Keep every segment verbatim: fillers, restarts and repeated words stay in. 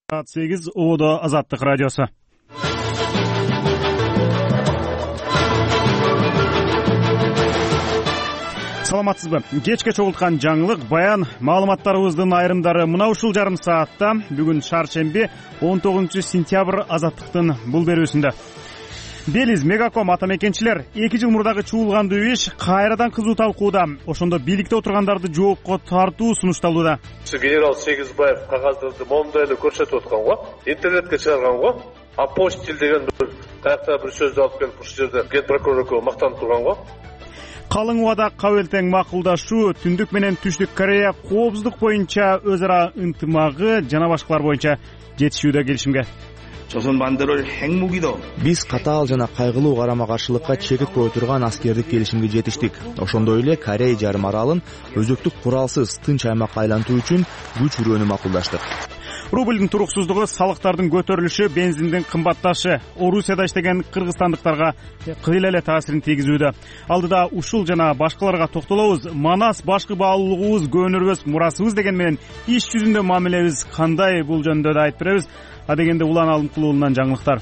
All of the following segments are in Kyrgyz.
саат сегиз Оодо Азаттык радиосу. Саламатсызбы? Кечке чогулткан жаңылык баян маалыматтарыбыздын айрымдары мына ушул жарым саатта. Бүгүн шаршемби он тогузунчу сентябрь Азаттыктын бул берүүсүндө. Белиз Мегаком атамекенчилер эки жыл мурдагы чуулгандуу иш кайрадан кызуу талкууда. Ошондо бийликте отургандарды жоопко тартуу сунушталууда. Генерал Сегизбаев кагаздарды моундай эле көрсөтүп аткан го, интернетке чыгарган го. Апостиль деген бир каякта бир сөздү алып келип ушул жерде ген прокурор экөө мактанып турган го. Калың убада кабыл тең макулдашуу, Түндүк менен Түштүк Корея коопсуздук боюнча өз ара ынтымагы жана башкалар боюнча жетишүүдө келишимге. Биз катаал жана кайгылуу карама каршылыкка чегип кое турган аскердик келишимге жетиштик. Ошондой эле Корея жарым аралын өзөктүк куралсыз тынч аймакка айлантуу үчүн күч үрөөнү макулдаштык. Рубльдин туруксуздугу, салыктардын көтөрүлүшү, бензиндин кымбатташы Орусияда иштеген кыргызстандыктарга кыйла эле таасирин тийгизүүдө. Алдыда ушул жана башкаларга токтолобуз. Манас башкы баалуулугубуз, көөнөрбөс мурасыбыз деген менен иш жүзүндө мамилебиз кандай, бул жөнүндө да айтып беребиз. А дегенде улан алымкулуулунан жаңылыктар.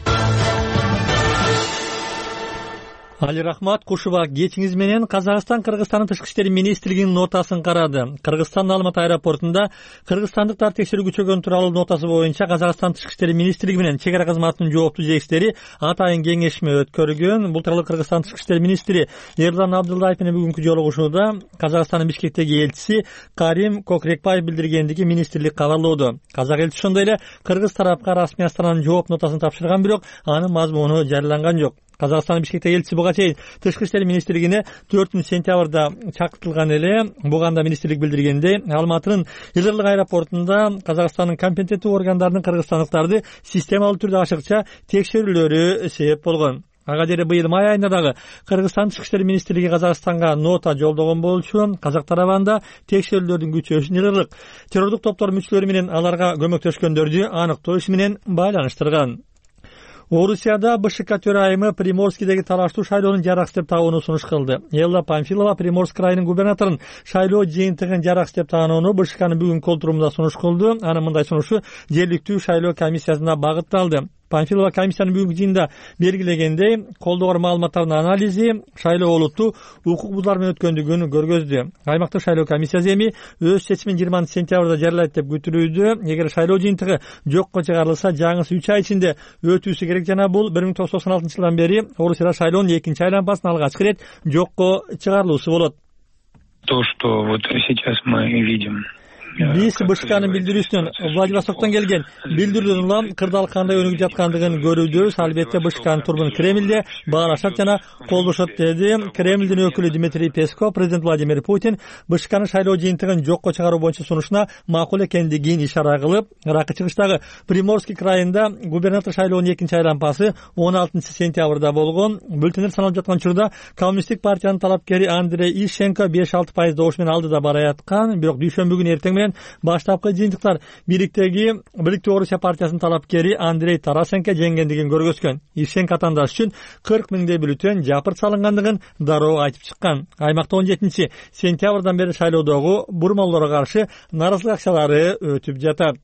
Али Рахмат Кушуба кечиңиз менен Казакстан Кыргызстандын тышкы иштер министрлигинин нотасын карады. Кыргызстан Алматы аэропортунда кыргызстандыктар текшерүү күчөгөн тууралуу нотасы боюнча Казакстан тышкы иштер министрлиги менен чек ара кызматынын жооптуу жетекчилери атайын кеңешме өткөргөн. Бул тууралуу Кыргызстан тышкы иштер министри Эрлан Абдылдаев менен бүгүнкү жолугушууда Казакстандын Бишкектеги элчиси Карим Кокрекбаев билдиргендиги министрлик кабарлоодо. Казак элчиси ошондой эле кыргыз тарапка расмий астананын жооп нотасын тапшырган, бирок анын мазмуну жарыяланган жок. Казакстан Бишкектеги элчиси буга чейин тышкы иштер министрлигине төртүнчү сентябрда чакыртылган эле. Буганда министрлик билдиргендей, Алматынын Илырлык аэропортунда Казакстандын компетенттүү органдарынын кыргызстандыктарды системалуу түрдө ашыкча текшерүүлөрү себеп болгон. Ага жери быйыл май айында дагы Кыргызстан тышкы иштер министрлиги Казакстанга нота жолдогон болчу. Казак тарабында текшерүүлөрдүн күчөшүн Илырлык террордук топтор мүчөлөрү менен аларга көмөктөшкөндөрдү аныктоо иши менен байланыштырган. Орусияда БШК төрайымы Приморскийдеги талаштуу шайлоонун жараксыз деп табууну сунуш кылды. Элла Памфилова Приморск районунун губернаторун шайлоо жыйынтыгын жараксыз деп таанууну БШКнын бүгүнкү отурумунда сунуш кылды. Анын мындай сунушу жергиликтүү шайлоо комиссиясына багытталды. Памфилова комиссиянын бүгүнкү жыйында белгилегендей, колдогор маалыматтардын анализи шайлоо олуттуу укук бузуулар менен өткөндүгүн көргөздү. Аймактык шайлоо комиссиясы эми өз чечимин жыйырманчы сентябрда жарыялайт деп күтүлүүдө. Эгер шайлоо жыйынтыгы жокко чыгарылса, жаңысы үч ай ичинде өтүүсү керек жана бул бир миң тогуз жүз токсон алтынчы жылдан бери Орусияда шайлоонун экинчи айланпасын алгачкы ирет жокко чыгарылуусу болот. То, что вот сейчас мы видим. Биз БШКнын билдирүүсүнөн Владивостоктон келген билдирүүдөн улам кырдаал кандай өнүгүп жаткандыгын көрүүбүз. Албетте БШКнын турбун Кремлде баалашат жана колдошот, деди Кремлдин өкүлү Дмитрий Песков. Президент Владимир Путин БШКнын шайлоо жыйынтыгын жокко чыгаруу боюнча сунушуна макул экендигин ишара кылып, Ракы чыгыштагы Приморский крайында губернатор шайлоонун экинчи айланпасы он алтынчы сентябрда болгон. Бюллетендер саналып жаткан учурда Коммунисттик партиянын талапкери Андрей Ищенко беш алты пайыз добуш менен алдыда бараткан. Бирок дүйшөмбү күнү эртең менен баштапкы жыйынтыктар бириктеги Бириктүү Орусия партиясынын талапкери Андрей Тарасенко жеңгендигин көргөзгөн. Ищенко атандаш үчүн кырк миңдей бюллетен жапырт салынгандыгын дароо айтып чыккан. Аймакта он жетинчи сентябрдан бери шайлоодогу бурмалоорго каршы нааразылык акциялары өтүп жатат.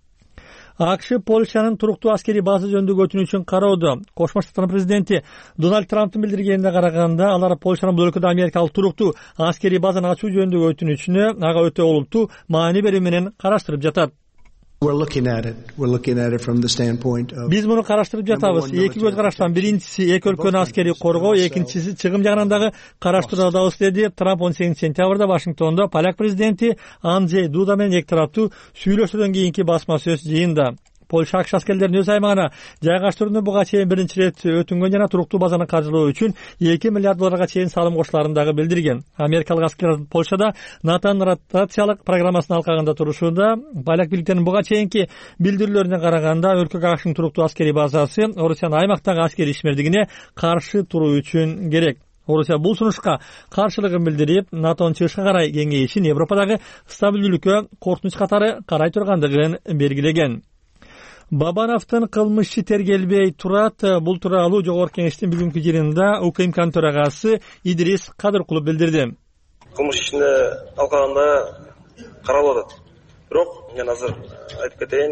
АКШ Польшанын туруктуу аскерий база жөнүндөгү өтүнүчүн кароодо. Кошмо Штаттардын президенти Дональд Трамптын билдиргенине караганда, алар Польшанын бул өлкөдө америкалык туруктуу аскерий базаны ачуу жөнүндөгү өтүнүчүнү ага өтө олуттуу маани берүү менен караштырып жатат. Биз муну караштырып жатабыз. Эки көз караштан биринчиси эки өлкөнү аскерий коргоо, экинчиси чыгым жагынан дагы караштырабыз, деди Трамп он сегизинчи сентябрда Вашингтондо поляк президенти Анджей Дуда менен эки тараптуу сүйлөшүүдөн кийинки басма сөз жыйында. Польша АКШ аскерлерин өз аймагына жайгаштырууну буга чейин биринчи ирет өтүнгөн жана туруктуу базаны каржылоо үчүн эки миллиард долларга чейин салым кошуларын дагы билдирген. Америкалык аскерлер Польшада натан ротациялык программасын алкагында турушууда. Поляк бийликтеринин буга чейинки билдирүүлөрүнө караганда, өлкөгө АКШнын туруктуу аскерий базасы Орусиянын аймактагы аскерий ишмердигине каршы туруу үчүн керек. Орусия бул сунушка каршылыгын билдирип, НАТОнун чыгышка карай кеңейишин Европадагы стабилдүүлүккө коркунуч катары карай тургандыгын белгилеген. Бабановдун кылмышы тергелбей турат. Бул тууралуу Жогорку Кеңештин бүгүнкү жыйынында УКМКнын төрагасы Идрис Кадыркулов билдирди. Кылмыш ишине алкагында каралып атат. Бирок мен азыр айтып кетейин,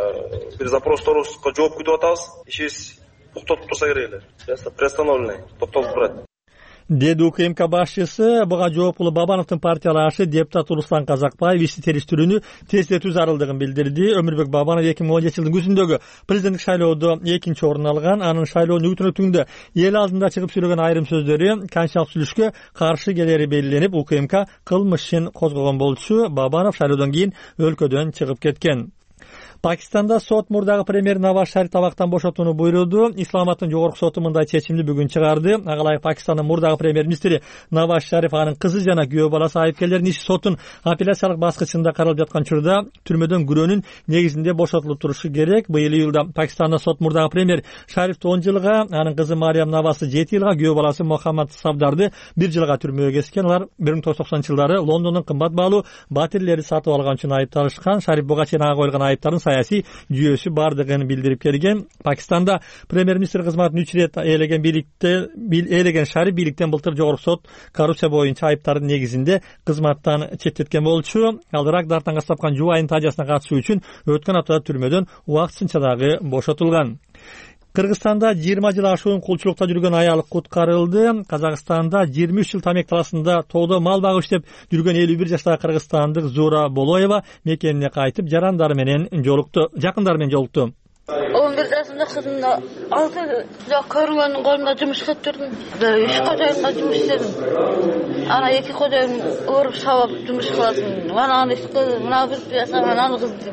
бир запросторубузга жооп күтүп атабыз. Ишибиз токтотуп турса керек эле. Приостановленный, токтолуп турат. Деди УКМК башчысы. Буга жооптуу Бабановдун партиялашы депутат Руслан Казакбаев ишти териштирүүнү тездетүү зарылдыгын билдирди. Өмүрбек Бабанов эки миң он жетинчи жылдын күзүндөгү президенттик шайлоодо экинчи орун алган. Анын шайлоонун үгүтүн өтүндө эл алдында чыгып сүйлөгөн айрым сөздөрү конституциялык сүйлөшкө каршы келери белгиленип, УКМК кылмыш ишин козгогон болчу. Бабанов шайлоодон кийин өлкөдөн чыгып кеткен. Пакистанда сот мурдагы премьер Наваз Шариф табактан бошотууну буйруду. Исламабадтын жогорку соту мындай чечимди бүгүн чыгарды. Ага ылайык Пакистандын мурдагы премьер-министри Наваз Шариф, анын кызы жана күйөө баласы айыпкерлердин иши соттун апелляциялык баскычында каралып жаткан учурда түрмөдөн күрөөнүн негизинде бошотулуп турушу керек. Быйыл июлда Пакистанда сот мурдагы премьер Шарифти он жылга, анын кызы Мариям Навазды жети жылга, күйөө баласы Мохаммад Савдарды бир жылга түрмөгө кескен. Алар бир миң тогуз жүз токсонунчу жылдары Лондондун кымбат баалуу батирлери сатып алган үчүн айыпталышкан. Шариф буга чейин ага коюлган айыптардын саясий жүйөсү бардыгын билдирип келген. Пакистанда премьер-министр кызматын үч ирет ээлеген бийликте ээлеген Шариф бийликтен былтыр жогорку сот коррупция боюнча айыптардын негизинде кызматтан четтеткен болчу. Ал Ирак дартанга тапкан жубайынын тажасына катышуу үчүн өткөн аптада түрмөдөн убактысынча дагы бошотулган. Кыргызстанда жыйырма жыл ашуун кулчулукта жүргөн аял куткарылды. Казакстанда жыйырма үч жыл Тамек таласында тоодо мал багып иштеп жүргөн элүү бир жаштагы кыргызстандык Зура Болоева мекенине кайтып, жарандары менен жолукту, жакындары менен жолукту. он бир жашында кызымда алты жак көргөнүн колунда жумуш кылып жүрдүм. Үч кожоюнга жумуш иштедим. Ана эки кожоюн өрүп сабап жумуш кыласың. Мана аны кыл, мына бир жаса, мана аны кыл.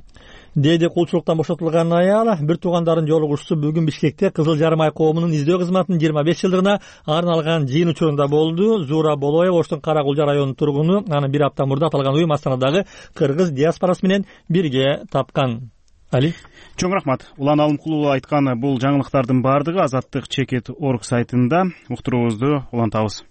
Деди кулчулуктан бошотулган аял. Бир туугандарын жолугушуусу бүгүн Бишкекте Кызыл Жарым ай коомунун издөө кызматынын жыйырма беш жылдыгына арналган жыйын учурунда болду. Зура Болоева Оштун Кара Кулжа районунун тургуну. Аны бир апта мурда аталган уюм Астанадагы кыргыз диаспорасы менен бирге тапкан. Али. Чоң рахмат. Улан Алымкулуу айткан бул жаңылыктардын бардыгы Азаттык чекит точка орг сайтында. Уктуруубузду улантабыз.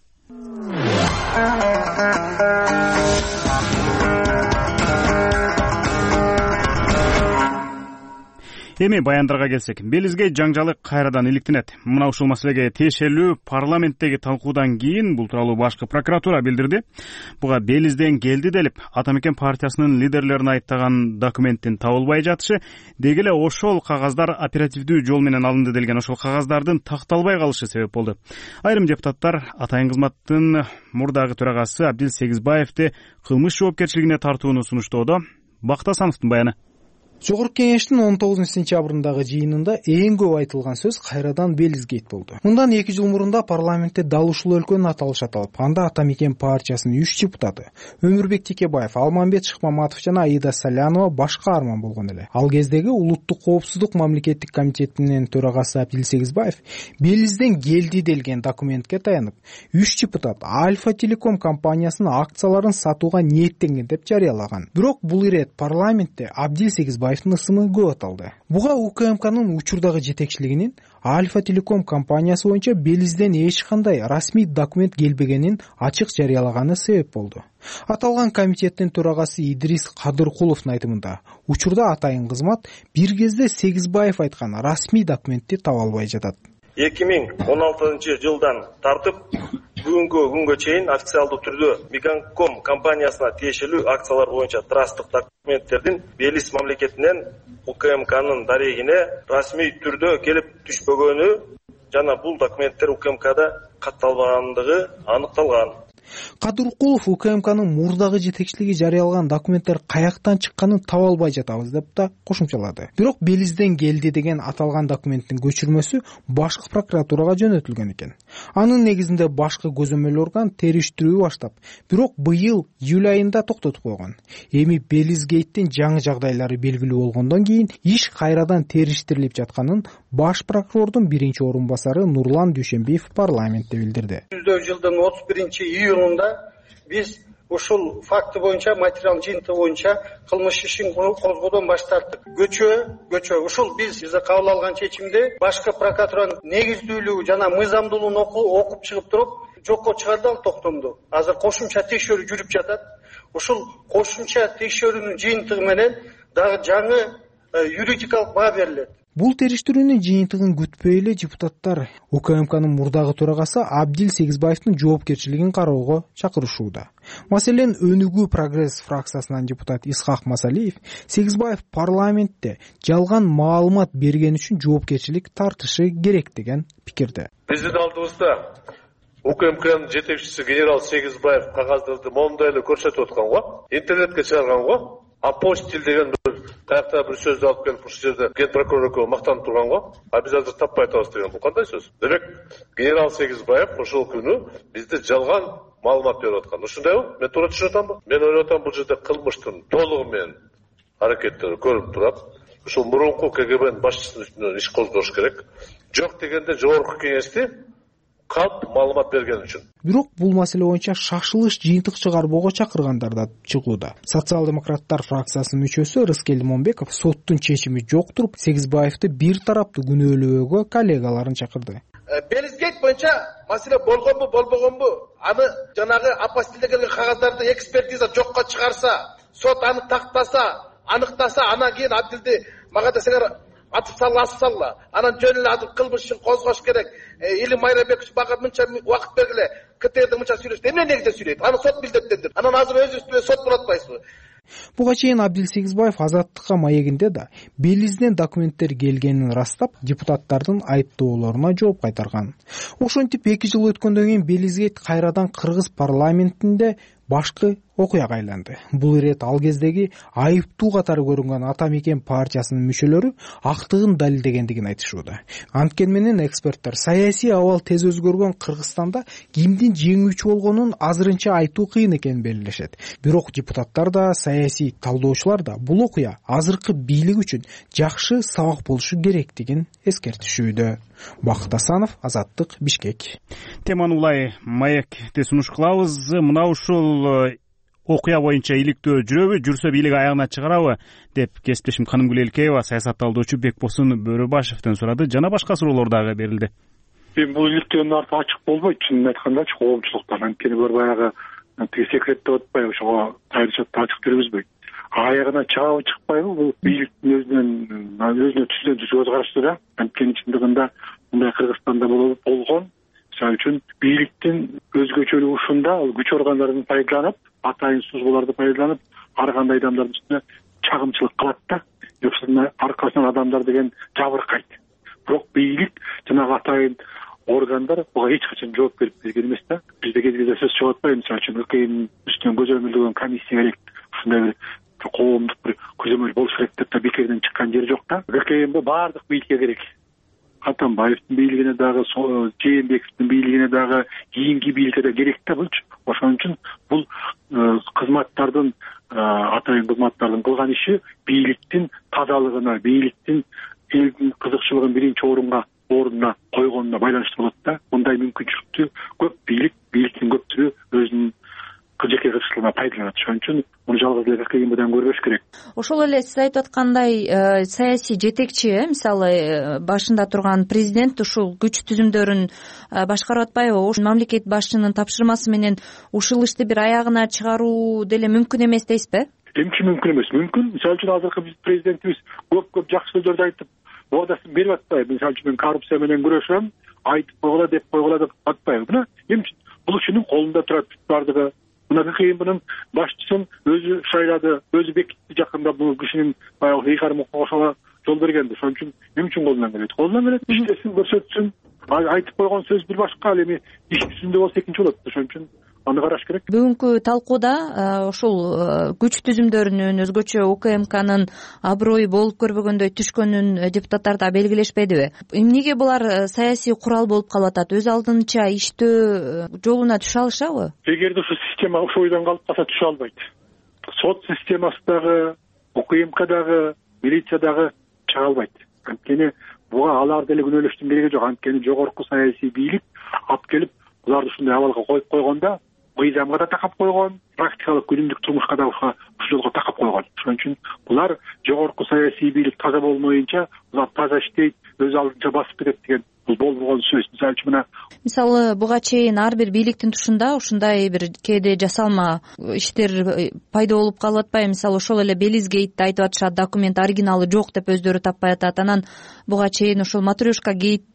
Эми баяндарга келсек, Белизге жаңжалык кайрадан иликтенет. Мына ушул маселеге тиешелүү парламенттеги талкуудан кийин бул тууралуу башкы прокуратура билдирди. Буга Белизден келди делип, Атамекен партиясынын лидерлерин айыптаган документтин табылбай жатышы, деги эле ошол кагаздар оперативдүү жол менен алынды делген ошол кагаздардын такталбай калышы себеп болду. Айрым депутаттар Атайын кызматтын мурдагы төрагасы Абдил Сегизбаевди кылмыш жоопкерчилигине тартууну сунуштоодо. Бакыт Асановдун баяны. Жогорку кеңештин он тогузунчу сентябрындагы жыйынында эң көп айтылган сөз кайрадан Белизгейт болду. Мындан эки жыл мурунда парламентте дал ушул өлкөнүн аталышы аталып, анда Атамекен партиясынын үч депутаты Өмүрбек Текебаев, Алмамбет Шыкмаматов жана Аида Салянова башка арман болгон эле. Ал кездеги Улуттук коопсуздук мамлекеттик комитетинин төрагасы Абдил Сегизбаев Белизден келди делген документке таянып, үч депутат Альфа Телеком компаниясынын акцияларын сатууга ниеттенген деп жарыялаган. Бирок бул ирет парламентте Абдил Сегизбаев ысымы көп аталды. Буга УКМКнын учурдагы жетекчилигинин Альфа Телеком компаниясы боюнча Белизден эч кандай расмий документ келбегенин ачык жарыялаганы себеп болду. Аталган комитеттин төрагасы Идрис Кадыркуловдун айтымында, учурда Атайын кызмат бир кезде Сегизбаев айткан расмий документти таба албай жатат. эки миң он алтынчы жылдан тартып бүгүнкү күнгө чейин официалдуу түрдө Меганком компаниясына тиешелүү акциялар боюнча трасттык документтердин Белиз мамлекетинен УКМКнын дарегине расмий түрдө келип түшпөгөнү жана бул документтер УКМКда катталбагандыгы аныкталган. Кадыркулов УКМКнын мурдагы жетекчилиги жарыялаган документтер каяктан чыкканын таба албай жатабыз деп да кошумчалады. Бирок Белизден келди деген аталган документтин көчүрмөсү башкы прокуратурага жөнөтүлгөн экен. Анын негизинде башкы көзөмөл орган териштирүү баштап, бирок быйыл июль айында токтотуп койгон. Эми Белизгейттин жаңы жагдайлары белгилүү болгондон кийин иш кайрадан териштирилип жатканын баш прокурордун биринчи орун басары Нурлан Дүйшөнбиев парламентте билдирди. Жылдын отуз биринчи июнунда биз ушул факты боюнча материал жыйынтыгы боюнча кылмыш ишин козгоодон баш тарттык. Көчө, көчө ушул биз бизде кабыл алган чечимде башкы прокуратуранын негиздүүлүгү жана мыйзамдуулугун окуп чыгып туруп жокко чыгарды ал токтомду. Азыр кошумча текшерүү жүрүп жатат. Ушул кошумча текшерүүнүн жыйынтыгы менен дагы жаңы юридикалык баа берилет. Бул териштирүүнүн жыйынтыгын күтпөй эле депутаттар УКМКнын мурдагы төрагасы Абдил Сегизбаевдин жоопкерчилигин кароого чакырышууда. Маселен, Өнүгүү Прогресс фракциясынан депутат Исхак Масалиев Сегизбаев парламентте жалган маалымат берген үчүн жоопкерчилик тартышы керек деген пикирде. Биздин алдыбызда УКМКнын жетекчиси генерал Сегизбаев кагаздарды моундай эле көрсөтүп аткан го, интернетке чыгарган го. Апостиль деген бир каякта бир сөздү алып келип ушул жерде ген прокурор экөө мактанып турган го. А биз азыр таппай атабыз деген бул кандай сөз? Демек, генерал Сегизбаев ошол күнү бизде жалган маалымат берип аткан. Ушундайбы? Мен туура түшүнүп атамбы? Мен ойлоп атам, бул жерде кылмыштын толугу менен аракеттери көрүнүп турат. Ушул мурунку КГБнын башчысынын үстүнөн иш козгош керек. Жок дегенде жогорку кеңешти калп маалымат берген үчүн. Бирок бул маселе боюнча шашылыш жыйынтык чыгарбоого чакыргандар да чыгууда. Социал-демократтар фракциясынын мүчөсү Рыскел Момбеков соттун чечими жок туруп, Сегизбаевди бир тараптуу күнөөлөөгө коллегаларын чакырды. Белизгейт боюнча маселе болгонбу, болбогонбу, аны жанагы апостилде келген кагаздарды экспертиза жокко чыгарса, сот аны тактаса, аныктаса, анан кийин Абдилди мага десеңер атып салла, асып салла. Анан жөн эле азыр кылмыш үчүн козгош керек. Или Майрабекович бага мынча убакыт бергиле, КТРдин мынча сүйлөштү. Эмне негизде сүйлөйт? Аны сот билдеттендир. Анан азыр өзүбүздө сот болотпайсызбы? Буга чейин Абдил Сегизбаев Азаттыкка маегинде да белизден документтер келгенин растап, депутаттардын айыптоолоруна жооп кайтарган. Ошентип эки жыл өткөндөн кийин Белизгейт кайрадан кыргыз парламентинде башкы окуяга айланды. Бул ирет ал кездеги айыптуу катары көрүнгөн Ата Мекен партиясынын мүчөлөрү актыгын далилдегендигин айтышууда. Анткени менен эксперттер саясий абал тез өзгөргөн Кыргызстанда кимдин жеңүүчү болгонун азырынча айтуу кыйын экенин белгилешет. Бирок депутаттар да, саясий талдоочулар да бул окуя азыркы бийлик үчүн жакшы сабак болушу керектигин эскертишүүдө. Бакыт Асанов, Азаттык, Бишкек. Теманы улай маекте сунуш кылабыз. Мына ушул окуя боюнча иликтөө жүрөбү, жүрсө бийлик аягына чыгарабы деп кесиптешим Канымгүл Элкеева саясат талдоочу Бекбосын Бөрөбашевден сурады. Жана башка суроолор дагы берилди. Эми бул иликтөөнүн арты ачык болбойт, чынын айткандачы коомчулуктан. Анткени бир баягы тиги секрет деп атпайбы, ошого тайрышатты ачык жүргүзбөйт. Аягына чыгабы чыкпайбы, бул бийликтин өзүнүн өзүнө түзгөн көз карашы да. Анткени чындыгында мындай Кыргызстанда болгон. Мисалы үчүн бийликтин өзгөчөлүгү ушунда, ал күч органдарын пайдаланып, атайын сузгуларды пайдаланып, ар кандай адамдардын үстүнө чагымчылык кылат да. Ошонун аркасынан адамдар деген жабыркайт. Бирок бийлик жанагы атайын органдар буга эч качан жооп берип берген эмес да. Бизде кез кезде сөз чыгып атпайбы, мисалы үчүн өлкөнүн үстүнөн көзөмөлдөгөн комиссия керек, ушундай бир коомдук бир көзөмөл болуш керек деп да бекерден чыккан жери жок да. ККМ баардык бийликке керек. Атамбаевдин бийлигине дагы, Жээнбековдун бийлигине дагы, кийинки бийликке да керек да булчу. Ошон үчүн бул кызматтардын, атайын кызматтардын кылган иши бийликтин тазалыгына, бийликтин элдин кызыкчылыгын биринчи орунга ордуна койгонуна байланыштуу болот да. Мындай мүмкүнчүлүктү көп бийлик, бийликтин көптүгү өзүнүн жеке кызыкчылыгына пайдаланат. Ошон үчүн муну жалгыз эле ККМдан көрбөш керек. Ошол эле сиз айтып аткандай саясий жетекчи, мисалы башында турган президент ушул күч түзүмдөрүн башкарып атпайбы? Ошол мамлекет башчынын тапшырмасы менен ушул ишти бир аягына чыгаруу деле мүмкүн эмес дейсизби? Эмчи мүмкүн эмес? Мүмкүн. Мисалы үчүн азыркы биз президентибиз көп-көп жакшы сөздөрдү айтып, ордасын берип атпайбы? Мисалы үчүн мен коррупция менен күрөшөм, айтып койгула, деп койгула деп атпайбы? Мына эмчи бул ишинин колунда турат бардыгы. Мына ККМнын башчысын өзү шайлады, өзү бекитти жакында бул кишинин баягы ыйгарым окугушуга жол бергенди. Ошон үчүн эмне үчүн колунан келет? Колунан келет, иштесин, көрсөтсүн. Айтып койгон сөз бир башка, ал эми иш жүзүндө болсо экинчи болот. Ошон үчүн аны караш керек. Бүгүнкү талкууда ушул күч түзүмдөрүнүн, өзгөчө УКМКнын аброю болуп көрбөгөндөй түшкөнүн депутаттар да белгилешпедиби? Эмнеге булар саясий курал болуп калып атат? Өз алдынча иштөө жолуна түшө алышабы? Эгерде ушул система ошол ойдон калып калса түшө албайт. Сот системасы дагы, УКМК дагы, милиция дагы чыга албайт. Анткени буга алар деле күнөөлөштүн кереги жок. Анткени жогорку саясий бийлик алып келип буларды ушундай абалга коюп койгондо мыйзамга да такап койгон, практикалык күнүмдүк турмушка да ушул жолго такап койгон. Ошон үчүн булар жогорку саясий бийлик таза болмоюнча булар таза иштейт, өз алдынча басып кетет деген бул болбогон сөз. Мисалы үчүн мына мисалы буга чейин ар бир бийликтин тушунда ушундай бир кээде жасалма иштер пайда болуп калып атпайбы? Мисалы ошол эле Белизгейтти айтып атышат, документ оригиналы жок деп өздөрү таппай атат. Анан буга чейин ушул Матрешка гейт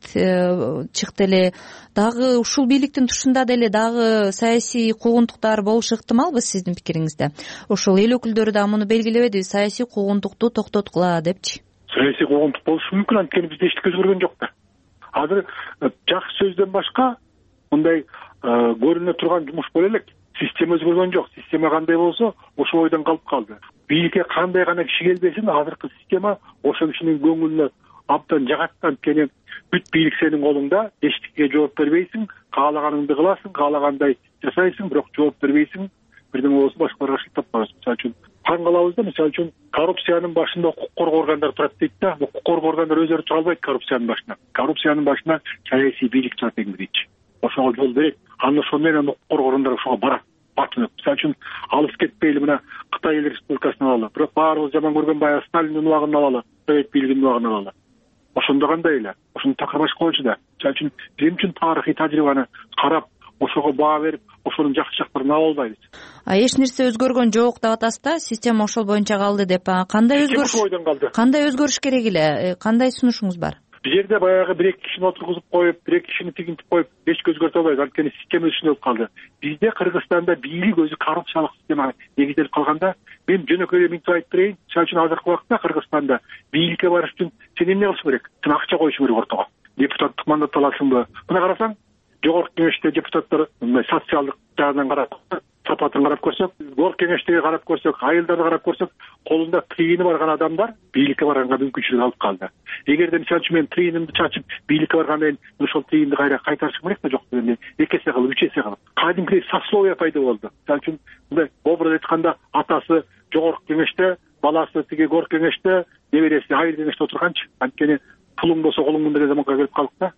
чыкты эле. Дагы ушул бийликтин тушунда деле дагы саясий куугунтуктар болушу ыктымалбы сиздин пикириңизде? Ошол эл өкүлдөрү да муну белгилебедиби, саясий куугунтукту токтоткула депчи? Саясий куугунтук болушу мүмкүн, анткени бизде эч көз көргөн жок да. Азыр жакшы сөздөн башка мындай көрүнө турган жумуш боло элек. Система өзгөргөн жок. Система кандай болсо ошол ойдон калып калды. Бийликке кандай гана киши келбесин, азыркы система ошол кишинин көңүлүнө абдан жагат. Анткени бүт бийлик сенин колуңда, эчтекке жооп бербейсиң, каалаганыңды кыласың, каалагандай жасайсың, бирок жооп бербейсиң. Бирдеме болсо башкаларга шылтап барасың. Мисалы үчүн таң калабыз да, мисалы үчүн коррупциянын башында укук коргоо органдары турат дейт да. Укук коргоо органдары өздөрү тура албайт коррупциянын башына. Коррупциянын башына саясий бийлик турат дейт. Ошого жол берет. Аны ошол менен укук коргоо органдары ошого барат. Батынып. Мисалы үчүн алыс кетпейли, мына Кытай Эл Республикасын алалы. Бирок баарыбыз жаман көргөн баягы Сталиндин убагын алалы, Совет бийлигинин убагын алалы. Ошондо кандай эле? Ошону такыр башка болчу да. Мисалы үчүн биз үчүн тарыхый тажрыйбаны карап, ошого баа берип, ошонун жакшы жактарын ала албайбыз. А эч нерсе өзгөргөн жок деп атасыз да, система ошол боюнча калды деп. Кандай өзгөрүш? Кандай өзгөрүш керек эле? Кандай сунушуңуз бар? Бул жерде баягы бир эки кишини отургузуп коюп, бир эки кишини тигинтип коюп эч өзгөртө албайбыз. Анткени система ичинде болуп калды. Бизде Кыргызстанда бийлик өзү коррупциялык система негизделип калганда, мен жөнөкөй мынтип айтып берейин. Мисалы үчүн азыркы убакта Кыргызстанда бийликке барыш үчүн сен эмне кылыш керек? Сен акча коюш керек ортого. Депутаттык мандат аласыңбы? Мына карасаң, жогорку кеңеште депутаттар мындай социалдык жагынан карап, сапатын карап көрсөк, жогорку кеңештеги карап көрсөк, айылдарды карап көрсөк, колунда тыйыны барган адамдар бийликке барганга мүмкүнчүлүк алып калды. Эгерде мисалы үчүн мен тыйынымды чачып бийликке барганда мен ошол тыйынды кайра кайтарышым керек да, жок дегенде эки эсе кылып, үч эсе кылып. Кадимки сословие пайда болду. Мисалы үчүн мындай образ айтканда атасы жогорку кеңеште, баласы тиги жогорку кеңеште, небереси айыл кеңеште отурганчы. Анткени пулуң болсо колуңун деген заманга келип калдык да.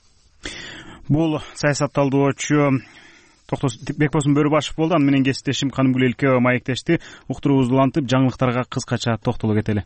Бул саясат талдоочу Токтос Бекбосун Бөрүбашев болду. Аны менен кесиптешим Канымгүл Элкебова маектешти. Уктуруубузду улантып, жаңылыктарга кыскача токтоло кетели.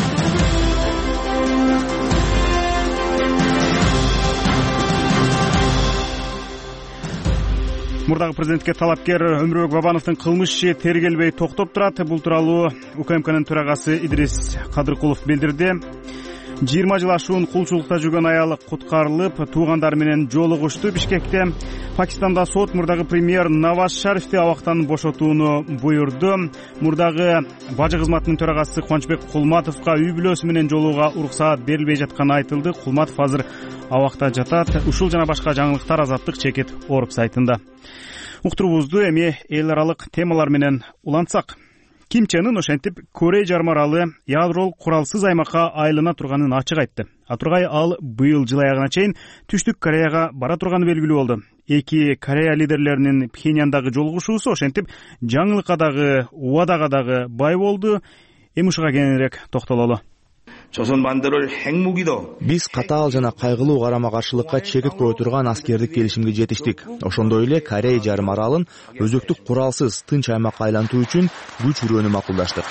Мурдагы президентке талапкер Өмүрбек Бабановдун кылмыш иши тергелбей токтоп турат. Бул тууралуу УКМКнын төрагасы Идрис Кадыркулов билдирди. жыйырма жыл ашуун кулчулукта жүргөн аял куткарылып, туугандары менен жолугушту. Бишкекте Пакистанда сот мурдагы премьер Наваз Шарифти абактан бошотууну буйрду. Мурдагы бажы кызматынын төрагасы Кубанычбек Кулматовго үй бүлөсү менен жолууга уруксаат берилбей жатканы айтылды. Кулматов азыр абакта жатат. Ушул жана башка жаңылыктар Азаттык чекит Орг сайтында. Уктуруубузду эми эл аралык темалар менен улантсак. Ким Чен Ын ошентип Корея жарым аралы ядролук куралсыз аймакка айлана турганын ачык айтты. Атургай ал быйыл жыл аягына чейин Түштүк Кореяга бара турганы белгилүү болду. Эки Корея лидерлеринин Пхеньяндагы жолугушуусу ошентип жаңылыкка дагы, убадага дагы бай болду. Эми ушуга кеңирээк токтололу. Биз катаал жана кайгылуу карама каршылыкка чекит кое турган аскердик келишимге жетиштик. Ошондой эле Корея жарым аралын өзөктүк куралсыз тынч аймакка айлантуу үчүн күч үрөөнү макулдаштык.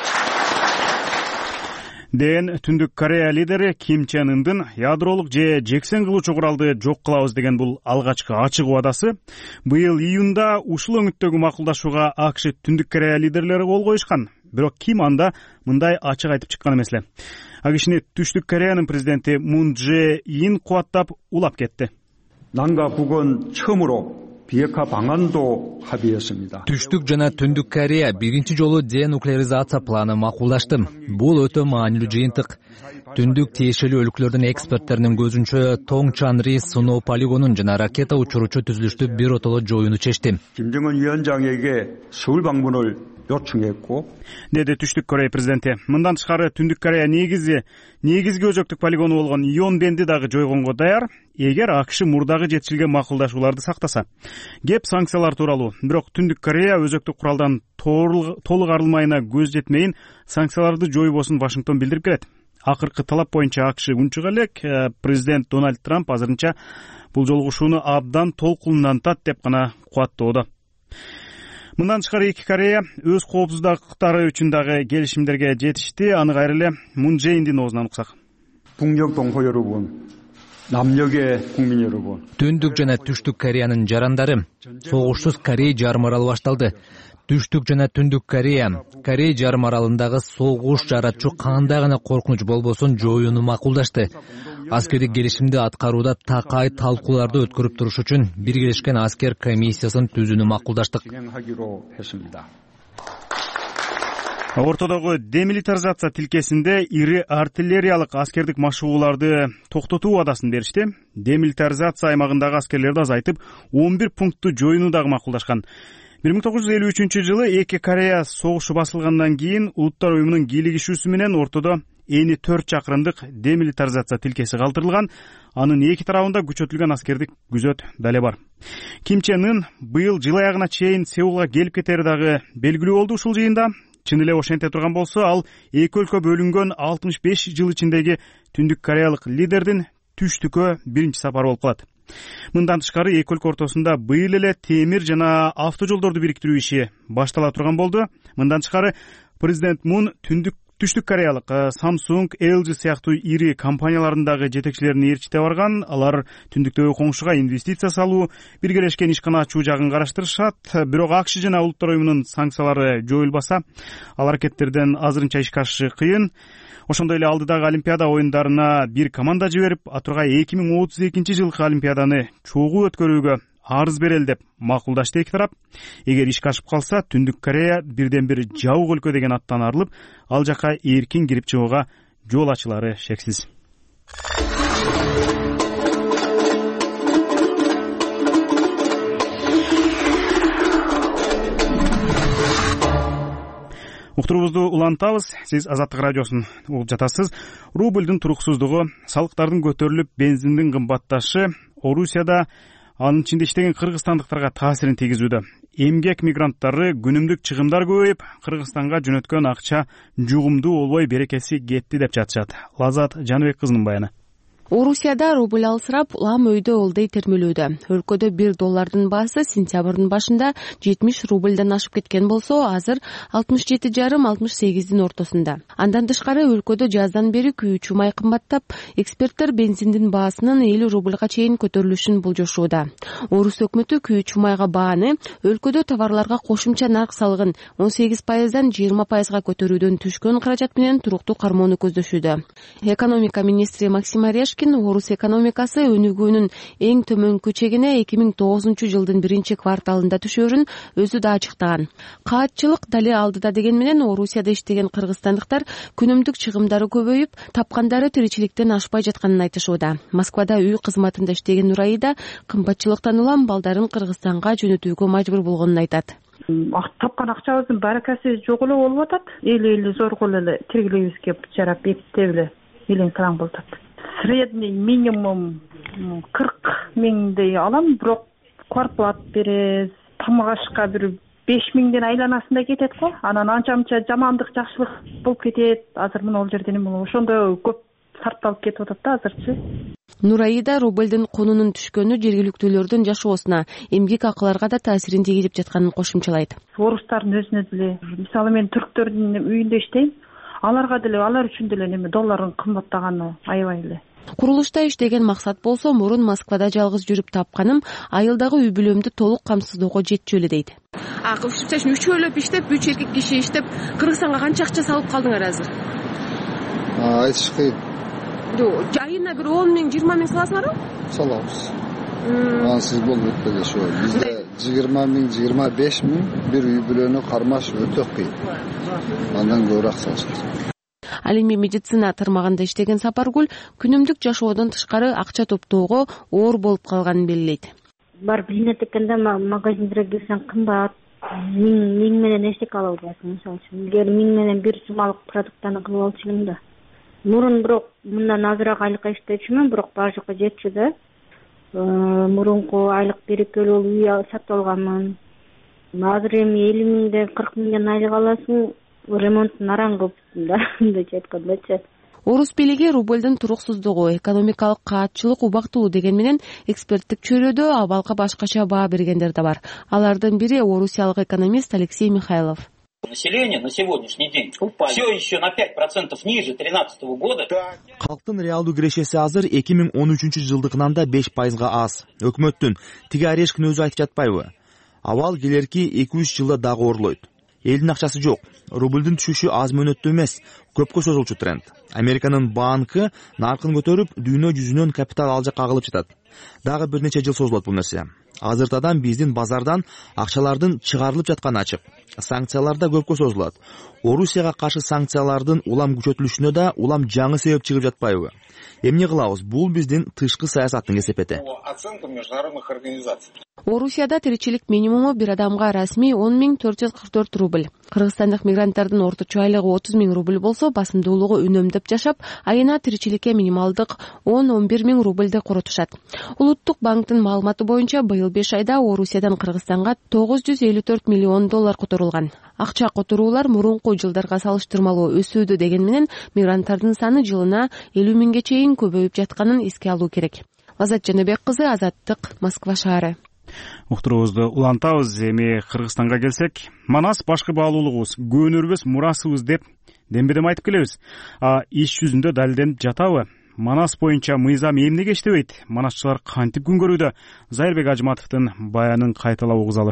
Ден Түндүк Корея лидери Ким Чен Ындын ядролук же жексен кылуучу куралды жок кылабыз деген бул алгачкы ачык убадасы. Быйыл июнда ушул өңүттөгү макулдашууга АКШ Түндүк Корея лидерлери кол коюшкан. Бирок Ким анда мындай ачык айтып чыккан эмес эле. А кишини Түштүк Кореянын президенти Мун Дже Ин кубаттап улап кетти. 남과 북은 처음으로 비핵화 방안도 합의했습니다. Түштүк жана Түндүк Корея биринчи жолу денуклеаризация планы макулдашты. Бул өтө маанилүү жыйынтык. Түндүк тиешелүү өлкөлөрдүн эксперттеринин көзүнчө Тоң Чанри сыноо полигонун жана ракета учуручу түзүлүштү биротоло жоюуну чечти. 김정은 위원장에게 서울 방문을 요청했고, деди Түштүк Корея президенти. Мындан тышкары Түндүк Корея негизи негизги өзөктүк полигону болгон Йонбенди дагы жойгонго даяр, эгер АКШ мурдагы жетишилген макулдашууларды сактаса. Кеп санкциялар тууралуу. Бирок Түндүк Корея өзөктүк куралдан толук арылмайына көз жетмейин санкцияларды жойбосун Вашингтон билдирип келет. Акыркы талап боюнча АКШ унчуга элек президент Дональд Трамп азырынча бул жолугушууну абдан толкунантат деп гана кубаттоодо. Мындан тышкары эки Корея өз коопсуздуктары үчүн дагы келишимдерге жетишти. Аны кайра эле Мун Дже Индин оозунан уксак. 북녘 동포 여러분, 남녘의 국민 여러분. Түндүк жана Түштүк Кореянын жарандары, согушсуз Корей жарым аралы башталды. Түштүк жана Түндүк Корея, Корей жарым аралындагы согуш жаратчу кандай гана коркунуч болбосун жоюуну макулдашты. Аскердик келишимди аткарууда такай талкууларды өткөрүп туруш үчүн Биргелешкен аскер комиссиясын түзүүнү макулдаштык. Ортодогу демилитаризация тилкесинде ири артиллериялык аскердик машыгууларды токтотуу убадасын беришти. Демилитаризация аймагындагы аскерлерди азайтып, он бир пунктту жоюуну дагы макулдашкан. бир миң тогуз жүз элүү үчүнчү жылы эки Корея согушу басылгандан кийин Улуттар уюмунун кийлигишүүсү менен ортодо эни төрт чакырымдык демилитаризация тилкеси калтырылган. Анын эки тарабында күчөтүлгөн аскердик күзөт дале бар. Ким Чен Ын быйыл жыл аягына чейин Сеулга келип кетери дагы белгилүү болду ушул жыйында. Чын эле ошенте турган болсо, ал эки өлкө бөлүнгөн алтымыш беш жыл ичиндеги Түндүк Кореялык лидердин түштүккө биринчи сапары болуп калат. Мындан тышкары эки өлкө ортосунда быйыл эле темир жана автожолдорду бириктирүү иши баштала турган болду. Мындан тышкары президент Мун Түндүк Түштүк Кореялык Samsung, эл джи сыяктуу ири компанияларындагы жетекчилерин ээрчите барган. Алар түндүктөгү коңшуга инвестиция салуу, биргелешкен ишкана ачуу жагын караштырышат. Бирок АКШ жана Улуттар уюмунун санкциялары жоюлбаса, ал аракеттерден азырынча ишке ашышы кыйын. Ошондой эле алдыдагы Олимпиада оюндарына бир команда жиберип, атургай эки миң отуз экинчи жылкы Олимпиаданы чогуу өткөрүүгө арыз берели деп макулдашты эки тарап. Эгер ишке ашып калса, Түндүк Корея бирден бир жабык өлкө деген аттан арылып, ал жака эркин кирип чыгууга жол ачылары шексиз. Уктуруубузду улантабыз. Сиз Азаттык радиосун угуп жатасыз. Рублдун туруксуздугу, салыктардын көтөрүлүп, бензиндин кымбатташы Орусияда, анын ичинде иштеген кыргызстандыктарга таасирин тийгизүүдө. Эмгек мигранттары күнүмдүк чыгымдар көбөйүп, Кыргызстанга жөнөткөн акча жугумдуу болбой берекеси кетти деп жатышат. Лазат Жаныбек кызынын баяны. Орусияда рубль алсырап, улам өйдө олдой термелүүдө. Өлкөдө бир доллардын баасы сентябрдын башында жетимиш рубльдан ашып кеткен болсо, азыр алтымыш жети жарым алтымыш сегиздин ортосунда. Андан тышкары өлкөдө жаздан бери күйүүчү май кымбаттап, эксперттер бензиндин баасынын элүү рубльга чейин көтөрүлүшүн болжошууда. Орус өкмөтү күйүүчү майга бааны өлкөдө товарларга кошумча нарк салыгын он сегиз пайыздан жыйырма пайызга көтөрүүдөн түшкөн каражат менен туруктуу кармоону көздөшүүдө. Экономика министри Максим Орешкин Орус экономикасы өнүгүүнүн эң төмөнкү чегине эки миң тогузунчу жылдын биринчи кварталында түшөөрүн өзү да ачыктаган. Каатчылык дали алдыда деген менен Орусияда иштеген кыргызстандыктар күнүмдүк чыгымдары көбөйүп, тапкандары тиричиликтен ашпай жатканын айтышууда. Москвада үй кызматында иштеген Нурайда кымбатчылыктан улам балдарын Кыргызстанга жөнөтүүгө мажбур болгонун айтат. Тапкан акчабыздын баракасы жок эле болуп атат. Эли-эли зорго эле тиргилебизге жарап эптеп эле элең талаң болуп атат. Средний минимум кырк миңдей алам, бирок квартплат беребиз. Тамак ашка бир беш миңден айланасында кетет го. Анан анча-мынча жамандык, жакшылык болуп кетет. Азыр мына ол жерден эме ошондо көп сарпталып кетип атат да азырчы. Нурайда рублдун кунунун түшкөнү жергиликтүүлөрдүн жашоосуна, эмгек акыларга да таасирин тийгизип жатканын кошумчалайт. Орустардын өзүнө деле, мисалы мен түрктөрдүн үйүндө иштейм. Аларга деле, алар үчүн деле неме доллардын кымбаттаганы аябай эле. Курулушта иштеген максат болсо, мурун Москвада жалгыз жүрүп тапканым, айылдагы үй бүлөмдү толук камсыздоого жетчү эле дейт. А кылча үчүн үчөөлөп иштеп, үч эркек киши иштеп, Кыргызстанга канча акча салып калдыңар азыр? Айтыш кыйын. Жок, айына бир он миң, жыйырма миң саласыңарбы? Салабыз. Ансыз болуп өтпөдү ошо. Бизде жыйырма миң, жыйырма беш миң бир үй бүлөнү кармаш өтө кыйын. Андан көбүрөөк салыш керек. Ал эми медицина тармагында иштеген Сапаргүл күнүмдүк жашоодон тышкары акча топтоого оор болуп калганын белгилейт. Барып жыйнап кеткенде магазиндерге кирсең кымбат, миң миң менен эчтеке ала албайсың. Мисалы үчүн, эгер миң менен бир жумалык продуктаны кылып алчу элем да. Мурун бирок мындан азыраак айлыкка иштечүмүн, бирок баары жакка жетчү да. Мурунку айлык берекелүү үй сатып алганмын. Азыр эми элүү миңден кырк миңден айлык аласың, ремонтун араң кылыптым да, мындайча айткандачы. Орус бийлиги рублдун туруксуздугу, экономикалык каатчылык убактылуу деген менен эксперттик чөйрөдө абалга башкача баа бергендер да бар. Алардын бири орусиялык экономист Алексей Михайлов. Население на сегодняшний день все еще на пять процентов ниже тринадцатого года. Калктын реалдуу кирешеси азыр эки миң он үчүнчү жылдыкынан да беш пайызга аз. Өкмөттүн тиги орешкин өзү айтып жатпайбы? Абал келерки эки үч жылда дагы орлойт. Элдин акчасы жок. Рублдун түшүшү аз мөөнөттүү эмес, көпкө созулчу тренд. Американын банкы наркын көтөрүп, дүйнө жүзүнөн капитал ал жакка агылып жатат. Дагы бир нече жыл созулат бул нерсе. Азыртадан биздин базардан акчалардын чыгарылып жатканы ачык. Санкциялар да көпкө созулат. Орусияга каршы санкциялардын улам күчөтүлүшүнө да улам жаңы себеп чыгып жатпайбы? Эмне кылабыз? Бул биздин тышкы саясаттын кесепети. Оценка международных организаций. Орусияда тиричилик минимуму бир адамга расмий он миң төрт жүз кырк төрт рубль. Кыргызстандык мигранттардын орточо айлыгы отуз миң рубль болсо, басымдуулугу үнөмдөп жашап, айына тиричиликке минималдык он он бир миң рубльди коротушат. Улуттук банктын маалыматы боюнча быйыл беш айда Орусиядан Кыргызстанга тогуз жүз элүү төрт миллион доллар которулган. Акча которуулар мурунку жылдарга салыштырмалуу өсүүдө деген менен мигранттардын саны жылына элүү миңге чейин көбөйүп жатканын эске алуу керек. Азат Жаныбек кызы, Азаттык, Москва шаары. Уктуруубузду улантабыз. Эми Кыргызстанга келсек, Манас башкы баалуулугубуз, көөнөрбөс мурасыбыз деп дембедем айтып келебиз. А иш жүзүндө далилденип жатабы? Манас боюнча мыйзам эмнеге иштебейт? Манасчылар кантип күн көрүүдө? Зайырбек Ажыматовдун баянын кайталап угузалы.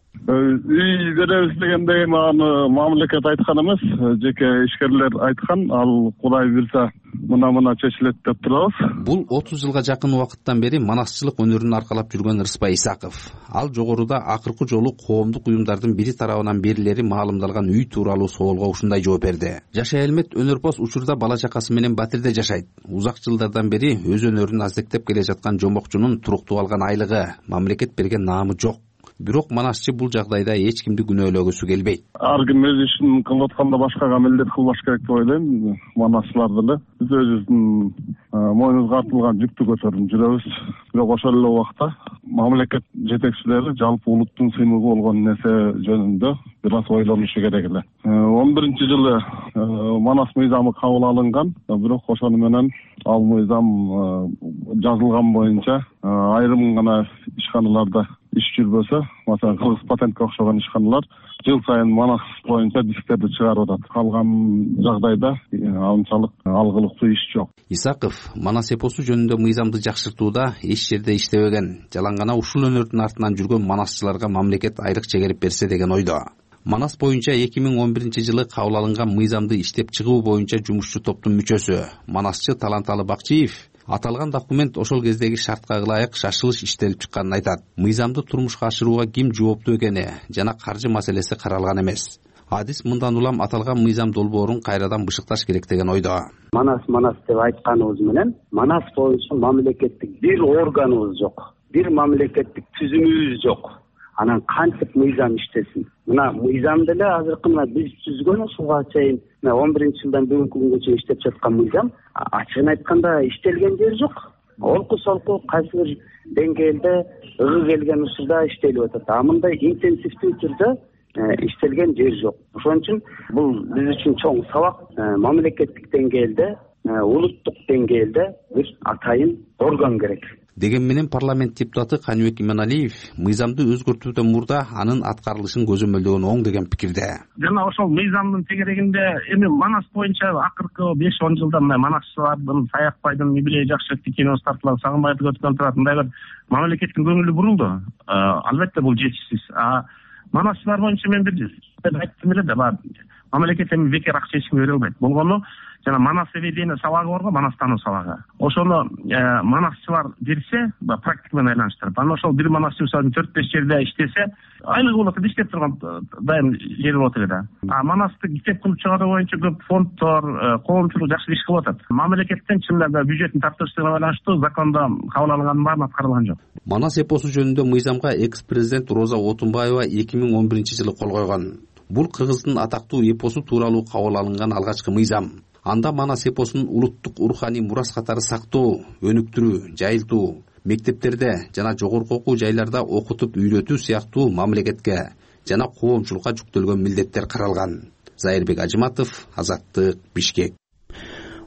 Үй беребиз дегенде аны мамлекет айткан эмес, жеке ишкерлер айткан. Ал Кудай буйрса мына-мына чечилет деп турабыз. Бул отуз жылга жакын убакыттан бери манасчылык өнөрүн аркалап жүргөн Рыспай Исаков. Ал жогоруда акыркы жолу коомдук уюмдардын бири тарабынан берилери маалымдалган үй тууралуу соолго ушундай жооп берди. Жашай Элмет өнөрпоз учурда бала чакасы менен Батирде жашайт. Узак жылдардан бери өз өнөрүн аздектеп келе жаткан жомокчунун туруктуу алган айлыгы, мамлекет берген наамы жок. Бирок манасчы бул жагдайда эч кимди күнөөлөгүсү келбейт. Ар ким өз ишин кылып атканда башкага милдет кылбаш керек деп ойлойм. Манасчылар деле биз өзүбүздүн мойнубузга артылган жүктү көтөрүп жүрөбүз. Бирок ошол эле убакта мамлекет жетекчилери жалпы улуттун сыймыгы болгон нерсе жөнүндө бир аз ойлонушу керек эле. он биринчи жылы Манас мыйзамы кабыл алынган, бирок ошону менен ал мыйзам жазылган боюнча айрым гана ишканаларда иш жүрбөсө, маsalan Кыргыз патентке окшогон ишканалар жыл сайын Манас боюнча дисктерди чыгарып атат. Калган жагдайда анчалык алгылыктуу иш жок. Исаков Манас эпосу жөнүндө мыйзамды жакшыртууда эч жерде иштебеген, жалаң гана ушул өнөрдүн артынан жүргөн манасчыларга мамлекет айрыкча керип берсе деген ойдо. Манас боюнча эки миң он биринчи жылы кабыл алынган мыйзамды иштеп чыгуу боюнча жумушчу топтун мүчөсү, манасчы Таланталы Бакчиев аталган документ ошол кездеги шартка ылайык шашылыш иштелип чыкканын айтат. Мыйзамды турмушка ашырууга ким жооптуу экени жана каржы маселеси каралган эмес. Адис мындан улам аталган мыйзам долбоорун кайрадан бышыкташ керек деген ойдо. Манас Манас деп айтканыбыз менен Манас боюнча мамлекеттик бир органыбыз жок, бир мамлекеттик түзүмүбүз жок. Анан кантип мыйзам иштесин? Мына мыйзам деле азыркы мына биз түзгөн ушуга чейин он биринчи жылдан бүгүнкү күнгө чейин иштеп жаткан мыйзам ачыгын айтканда иштелген жери жок. Олку солку кайсы бир деңгээлде ыгы келген учурда иштелип атат. А мындай интенсивдүү түрдө иштелген жери жок. Ошон үчүн бул биз үчүн чоң сабак. Мамлекеттик деңгээлде, улуттук деңгээлде бир атайын орган керек. Деген менен парламент депутаты Каныбек Иманалиев мыйзамды өзгөртүүдөн мурда анын аткарылышын көзөмөлдөгөн оң деген пикирде. Жана ошол мыйзамдын тегерегинде эми Манас боюнча акыркы беш он жылда мына манасчылардын, Саякбайдын, Мибилей Жакшыбектин киносы тартылган, Сагынбайды өткөн турат мындай бир мамлекеттин көңүлү бурулду. Албетте бул жетишсиз. А манасчылар боюнча мен бир айттым эле да, мамлекет эми бекер акча эчкимге бере албайт. Болгону жана Манас ведение сабагы барго, Манас тануу сабагы. Ошону манасчылар берсе, практика менен айланыштырып, анан ошол бир манасчы төрт беш жерде иштесе, айлыгы болот, иштеп турган дайым жери болот эле да. А Манасты иштеп кылып чыгаруу боюнча көп фонддор, коомчулук жакшы иш кылып атат. Мамлекеттен чындап бюджеттин тартыштыгына байланыштуу закондо кабыл алынгандын баарын аткарылган жок. Манас эпосу жөнүндө мыйзамга экс-президент Роза Отунбаева эки миң он биринчи жылы кол койгон. Бул Кыргыздын атактуу эпосу тууралуу кабыл алынган алгачкы мыйзам. Анда Манас эпосунун улуттук руханий мурас катары сактоо, өнүктүрүү, жайылтуу, мектептерде жана жогорку окуу жайларда окутуп үйрөтүү сыяктуу мамлекетке жана коомчулукка жүктөлгөн милдеттер каралган. Зайырбек Ажыматов, Азаттык, Бишкек.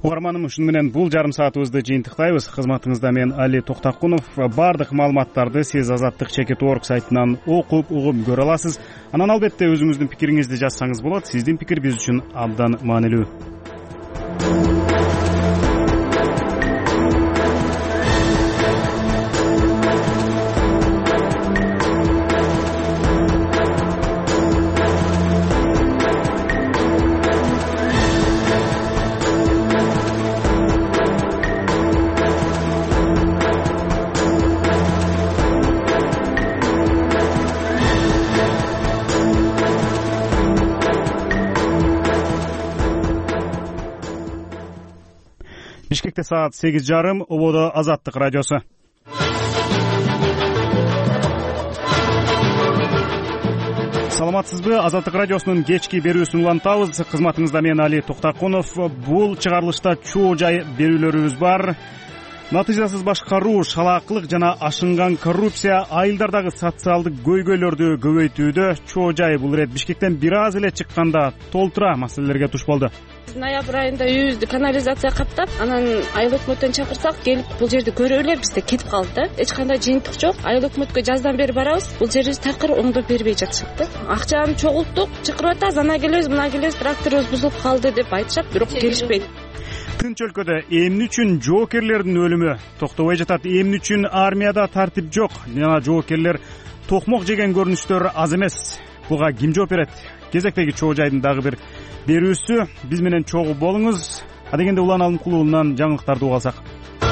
угарманым, ушуну менен бул жарым саатыбызды жыйынтыктайбыз. Кызматыңызда мен Али Токтакунов. Бардык маалыматтарды сиз Азаттык чекит орг сайтынан окуп, угуп көрө аласыз. Анан албетте өзүңүздүн пикириңизди жазсаңыз болот. Сиздин пикир биз үчүн абдан маанилүү. Бишкекте саат сегиз жарым, ободо Азаттык радиосу. Саламатсызбы? Азаттык радиосунун кечки берүүсүн улантабыз. Кызматыңызда мен Али Токтакунов. Бул чыгарылышта чоо жай берүүлөрүбүз бар. Натыйжасыз башкаруу, шалаакылык жана ашынган коррупция айылдардагы социалдык көйгөйлөрдү көбөйтүүдө. Чоо жай бул ирет Бишкектен бир аз эле чыкканда толтура маселелерге туш болду. Ноябрь айында үйүбүздү канализация каптап, анан айыл өкмөттөн чакырсак, келип бул жерди көрө эле бизде кетип калды да. Эч кандай жыйынтык жок. Айыл өкмөткө жаздан бери барабыз. Бул жерибиз такыр оңдоп бербей жатышат да. Акчаны чогулттук, чакырып атабыз, ана келебиз, мына келебиз, тракторубуз бузулуп калды деп айтышат, бирок келишпейт. Тынч өлкөдө эмне үчүн жоокерлердин өлүмү токтобой жатат? Эмне үчүн армияда тартип жок? Жана жоокерлер токмок жеген көрүнүштөр аз эмес. Буга ким жооп берет? Кезектеги чоо жайдын дагы бир берүүсү. Биз менен чогуу болуңуз. Адегенде Улан Алым клубунан жаңылыктарды уга алсак.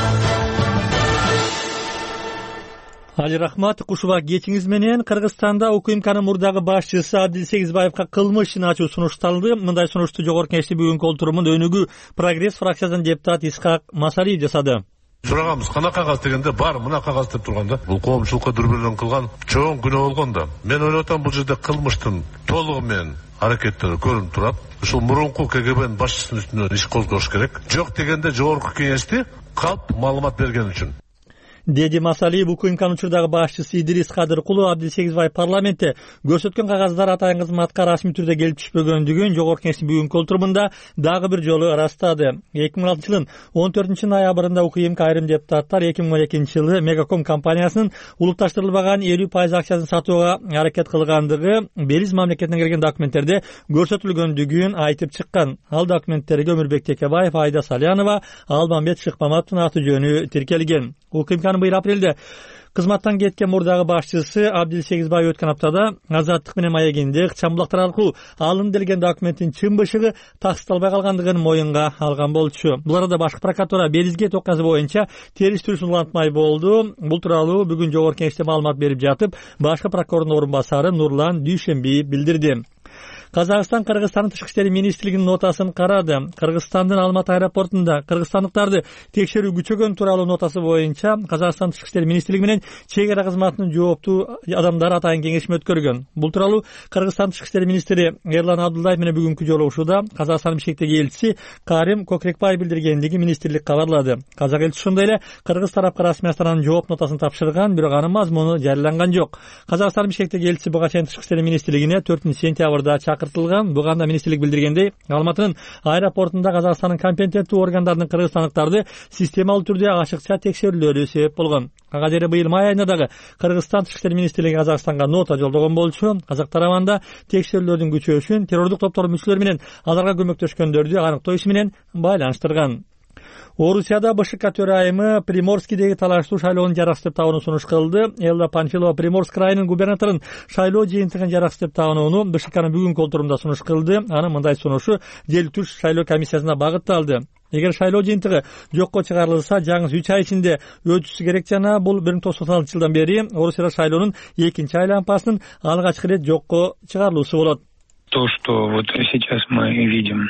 Али рахмат. Кушубак кечиңиз менен Кыргызстанда УКМКнын мурдагы башчысы Абдил Сегизбаевга кылмыш ишин ачуу сунушталды. Мындай сунушту Жогорку Кеңештин бүгүнкү олтурумунда өнүгүү Прогресс фракциясынын депутаты Исхак Масалиев жасады. Сураганбыз, кана кагаз дегенде бар, мына кагаз деп турганда, бул коомчулукка дүрбөлөн кылган чоң күнөө болгон да. Мен ойлоп атам, бул жерде кылмыштын толугу менен аракеттери көрүнүп турат. Ушул мурунку КГБнын башчысынын үстүнөн иш козгош керек. Жок дегенде Жогорку Кеңешти калп маалымат берген үчүн. Деди Масалиев УКМКнын учурдагы башчысы Идрис Кадыркулов Абдил Сегизбаев парламентте көрсөткөн кагаздар атайын кызматка расмий түрдө келип түшпөгөндүгүн Жогорку Кеңештин бүгүнкү олтурумунда дагы бир жолу ырастады. эки миң он алтынчы жылдын он төртүнчү ноябрында УКМК айрым депутаттар эки миң он экинчи жылы Мегаком компаниясынын улукташтырылбаган элүү пайыз акчасын сатууга аракет кылгандыгы Белиз мамлекетинен келген документтерде көрсөтүлгөндүгүн айтып чыккан. Ал документтерге Өмүрбек Текебаев, Айда Салянова, Албанбет Шыкмаматовдун аты жөнү тиркелген. УКМКнын быйыл апрелде кызматтан кеткен мурдагы башчысы Абдил Сегизбаев өткөн аптада Азаттык менен маегинде ыкчамбулактар аркылуу алынды делген документтин чын бышыгы таксыталбай калгандыгын моюнга алган болчу. Бул арада башкы прокуратура Белизге окуясы боюнча териштирүүсүн улантмай болду. Бул тууралуу бүгүн Жогорку Кеңеште маалымат берип жатып, башкы прокурордун орун басары Нурлан Дүйшенбиев билдирди. Казакстан Кыргызстандын тышкы иштер министрлигинин нотасын карады. Кыргызстандын Алматы аэропортунда кыргызстандыктарды текшерүү күчөгөн тууралуу нотасы боюнча Казакстан тышкы иштер министрлиги менен чек ара кызматынын жооптуу адамдары атайын кеңешме өткөргөн. Бул тууралуу Кыргызстан тышкы иштер министри Эрлан Абдуллаев менен бүгүнкү жолугушууда Казакстан Бишкектеги элчиси Карим Кокрекбаев билдиргендиги министрлик кабарлады. Казак элчиси ошондой эле кыргыз тарапка расмий астананын жооп нотасын тапшырган, бирок анын мазмуну жарыяланган жок. Казакстан Бишкектеги элчиси буга чейин тышкы иштер министрлигине төртүнчү сентябрда чакыртылган. Буганда министрлик билдиргендей, Алматынын аэропортунда Казакстандын компетенттүү органдарынын кыргызстандыктарды системалуу түрдө ачыкча текшерүүлөрү себеп болгон. Ага дере быйыл май айында дагы Кыргызстан тышкы иштер министрлиги Казакстанга нота жолдогон болчу. Казак тарабында текшерүүлөрдүн күчөөшүн террордук топтордун мүчөлөрү менен аларга көмөктөшкөндөрдү аныктоо иши менен байланыштырган. Орусияда БШК төрайымы Приморскийдеги талаштуу шайлоонун жараксыз деп табууну сунуш кылды. Элда Панфилова Приморск районунун губернаторунун шайлоо жыйынтыгын жараксыз деп табууну БШКнын бүгүнкү олтурумда сунуш кылды. Анын мындай сунушу Желтүш шайлоо комиссиясына багытталды. Эгер шайлоо жыйынтыгы жокко чыгарылса, жаңы үч ай ичинде өтүшү керек жана бул бир миң тогуз жүз токсон алтынчы жылдан бери Орусияда шайлоонун экинчи айлампасынын алгачкы ирет жокко чыгарылуусу болот. То, что вот сейчас мы видим,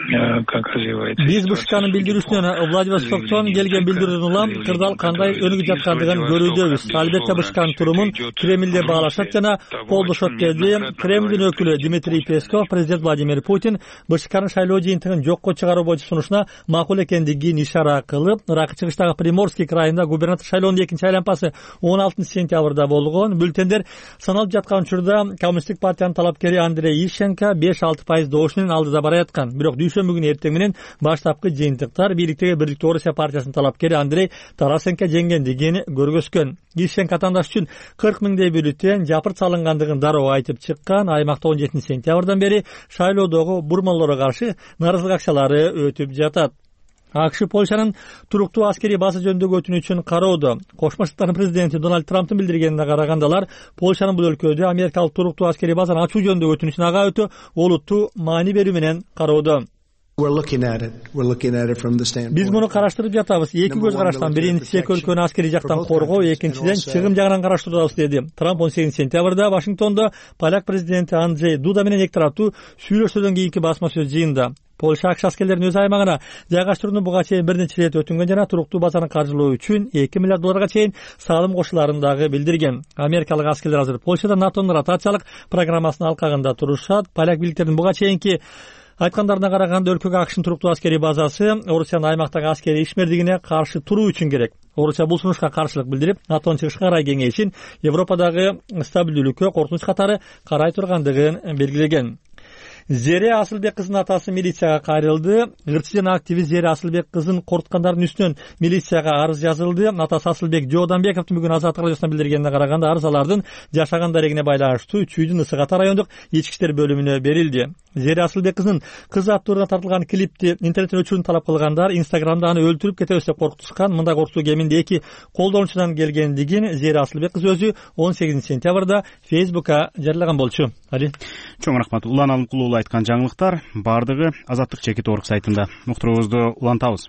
биз БШКнын билдирүүсүнөн Владивостоктон келген билдирүүдөн улам кырдаал кандай өнүгүп жаткандыгын көрүүдөбүз. Албетте БШКнын турумун Кремлде баалашат жана колдошот, деди Кремлдин өкүлү Дмитрий Песков. Президент Владимир Путин БШКнын шайлоо жыйынтыгын жокко чыгаруу боюнча сунушуна макул экендигин ишара кылып, ыракы чыгыштагы Приморский крайында губернатор шайлоонун экинчи айлампасы он алтынчы сентябрда болгон. Бюллетендер саналып жаткан учурда Коммунисттик партиянын талапкери Андрей Ищенко беш алты пайыз добуш менен алдыда бара жаткан. Бирок дүйшөмбү күнү эртең менен баштапкы жыйынтыктар бийликтеги Бирликтүү Орусия партиясынын талапкери Андрей Тарасенко жеңгендигин көргөзгөн. Ишенко атаандаш үчүн кырк миңдей бюллетень жапырт салынгандыгын дароо айтып чыккан. Аймакта он жетинчи сентябрдан бери шайлоодогу бурмалоого каршы нааразылык акциялары өтүп жатат. АКШ Польшанын туруктуу аскерий база жөнүндөгү өтүнүчүн кароодо. Кошмо Штаттардын президенти Дональд Трамптын билдиргенине караганда алар Польшанын бул өлкөдө америкалык туруктуу аскерий базаны ачуу жөнүндөгү өтүнүчүн ага өтө олуттуу маани берүү менен кароодо. Биз муну караштырып жатабыз. Эки көз караштан биринчиси эки өлкөнү аскерий жактан коргоо, экинчиден чыгым жагынан караштырабыз, деди Трамп он сегизинчи сентябрда Вашингтондо поляк президенти Анджей Дуда менен эки тараптуу сүйлөшүүдөн кийинки басма сөз жыйында. Польша АКШ аскерлерин өз аймагына жайгаштырууну буга чейин бир нече ирет өтүнгөн жана туруктуу базаны каржылоо үчүн эки миллиард долларга чейин салым кошуларын дагы билдирген. Америкалык аскерлер азыр Польшада НАТОнун ротациялык программасынын алкагында турушат. Поляк бийликтеринин буга чейинки айткандарына караганда өлкөгө АКШнын туруктуу аскерий базасы Орусиянын аймактагы аскерий ишмердигине каршы туруу үчүн керек. Орусия бул сунушка каршылык билдирип, НАТОнун чыгыш карай кеңешин Европадагы стабилдүүлүккө коркунуч катары карай тургандыгын белгилеген. Зере Асылбек кызынын атасы милицияга кайрылды. Ырчы жана активист Зере Асылбек кызын коркуткандардын үстүнөн милицияга арыз жазылды. Атасы Асылбек Жооданбековдун бүгүн Азаттык радиосуна билдиргенине караганда арыз алардын жашаган дарегине байланыштуу үч үйдүн Ысык Ата райондук ички иштер бөлүмүнө берилди. Зере Асылбек кызынын кыз аттууруна тартылган клипти интернеттен өчүрүүнү талап кылгандар Инстаграмда аны өлтүрүп кетебиз деп коркутушкан. Мындай коркутуу кеминде эки колдонуучудан келгендигин Зере Асылбек кызы өзү он сегизинчи сентябрда Фейсбукка жарыялаган болчу. Али. Чоң рахмат. Улан Алымкулуу айткан жаңылыктар бардыгы Азаттык чекит орг сайтында. Уктуруубузду улантабыз.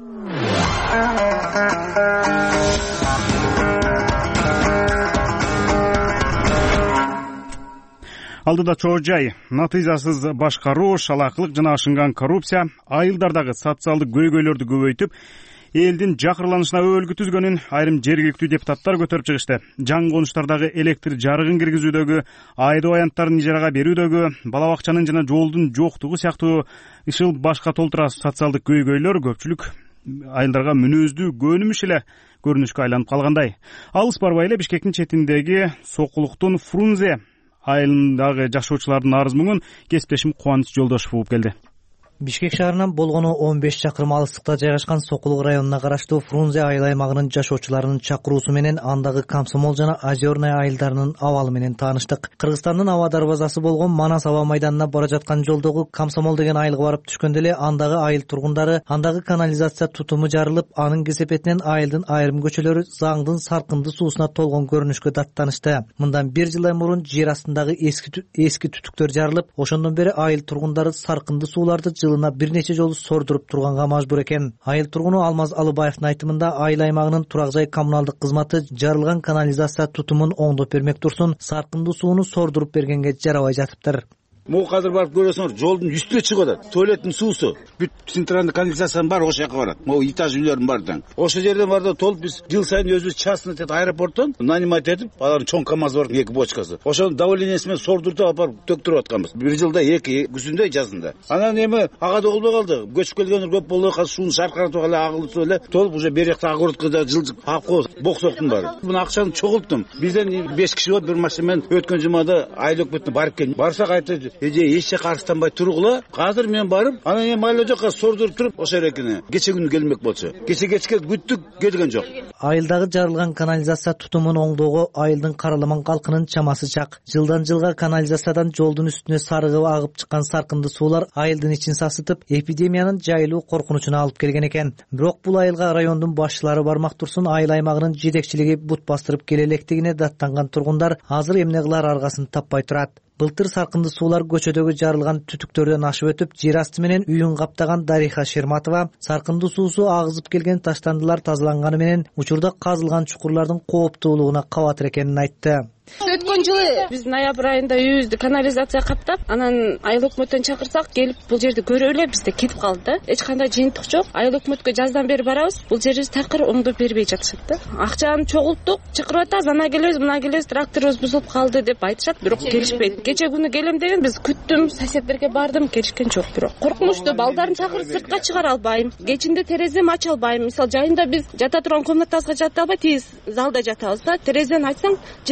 Алдыда чоо жай, натыйжасыз башкаруу, шалакылык жана ашынган коррупция айылдардагы социалдык көйгөйлөрдү көбөйтүп, элдин жакырланышына өбөлгү түзгөнүн айрым жергиликтүү депутаттар көтөрүп чыгышты. Жаңы конуштардагы электр жарыгын киргизүүдөгү, айдоо аянттарын ижарага берүүдөгү, бала бакчанын жана жолдун жоктугу сыяктуу ишыл башка толтура социалдык көйгөйлөр көпчүлүк айылдарга мүнөздүү көнүмүш эле көрүнүшкө айланып калгандай. Алыс барбай эле Бишкектин четиндеги Сокулуктун Фрунзе айылындагы жашоочулардын арыз муңун кесиптешим Кубаныч Жолдошов угуп келди. Бишкек шаарынан болгону он беш чакырым алыстыкта жайгашкан Сокулук районуна караштуу Фрунзе айыл аймагынын жашоочуларынын чакыруусу менен андагы Комсомол жана Озерная айылдарынын абалы менен тааныштык. Кыргызстандын аба дарбазасы болгон Манас аба майданына бара жаткан жолдогу Комсомол деген айылга барып түшкөндө эле андагы айыл тургундары андагы канализация тутуму жарылып, анын кесепетинен айылдын айрым көчөлөрү Заңдын саркынды суусуна толгон көрүнүшкө даттанышты. Мындан бир жылдай мурун жер астындагы эски эски түтүктөр жарылып, ошондон бери айыл тургундары саркынды сууларды жылына бир нече жолу сордуруп турганга мажбур экен. Айыл тургуну Алмаз Алыбаевдин айтымында айыл аймагынын турак жай коммуналдык кызматы жарылган канализация тутумун оңдоп бермек турсун, саркынды сууну сордуруп бергенге жарабай жатыптыр. Могу азыр барып көрөсүңөр, жолдун үстүнө чыгып атат. Туалеттин суусу, бүт центральный канализациянын баары ошол жака барат. Могу этаж үйлөрдүн баары. Ошол жерден барда толуп биз жыл сайын өзүбүз частный аэропорттон нанимать этип, алардын чоң КАМАЗ бар, эки бочкасы. Ошонун давлениеси менен сордуртуп алып барып төктүрүп атканбыз. Бир жылда эки, күзүндө, жазында. Анан эми ага да болбой калды. Көчүп келгендер көп болду, казыр шууну шаркыратып эле агылып эле толуп уже бери жакта огородко жылжып алып бок соктум баары. Муну акчаны чогулттум. Бизден беш киши болуп бир машина менен өткөн жумада айыл өкмөтүнө барып келдим. Барсак айтты, эже эч жака арыстанбай тургула. Азыр мен барып, анан эми майла жака сордуруп туруп, ошол эрекине кече күнү келмек болчу. Кече кечке күттүк, келген жок. Айылдагы жарылган канализация тутумун оңдоого айылдын караламан калкынын чамасы чак. Жылдан жылга канализациядан жолдун үстүнө сарыгып агып чыккан саркынды суулар айылдын ичин сасытып, эпидемиянын жайылуу коркунучуна алып келген экен. Бирок бул айылга райондун башчылары бармак турсун, айыл аймагынын жетекчилиги бут бастырып келе электигине даттанган тургундар азыр эмне кылар аргасын таппай турат. Былтыр саркынды суулар көчөдөгү жарылган түтүктөрдөн ашып өтүп, жер асты менен үйүн каптаган Дариха Шерматова саркынды суусу агызып келген таштандылар тазаланганы менен учурда казылган чукурлардын кооптуулугуна кабатыр экенин айтты. Өткөн жылы биз ноябрь айында үйүбүздү канализация каптап, анан айыл өкмөттөн чакырсак, келип бул жерди көрүп эле бизде кетип калды да. Эч кандай жыйынтык жок. Айыл өкмөткө жаздан бери барабыз, бул жерибиз такыр оңдоп бербей жатышат да. Акчаны чогулттук, чакырып атабыз, ана келебиз, мына келебиз, тракторубуз бузулуп калды деп айтышат, бирок келишпейт. Кече күнү келем деген биз күттүм, соседтерге бардым, келишкен жок. Бирок коркунучтуу, балдарын чакырып сыртка чыгара албайм. Кечинде тереземи ача албайм. Мисалы жайында биз жата турган комнатабызга жата албай, тиз залда жатабыз да. Терезени ачсаң, жет аябай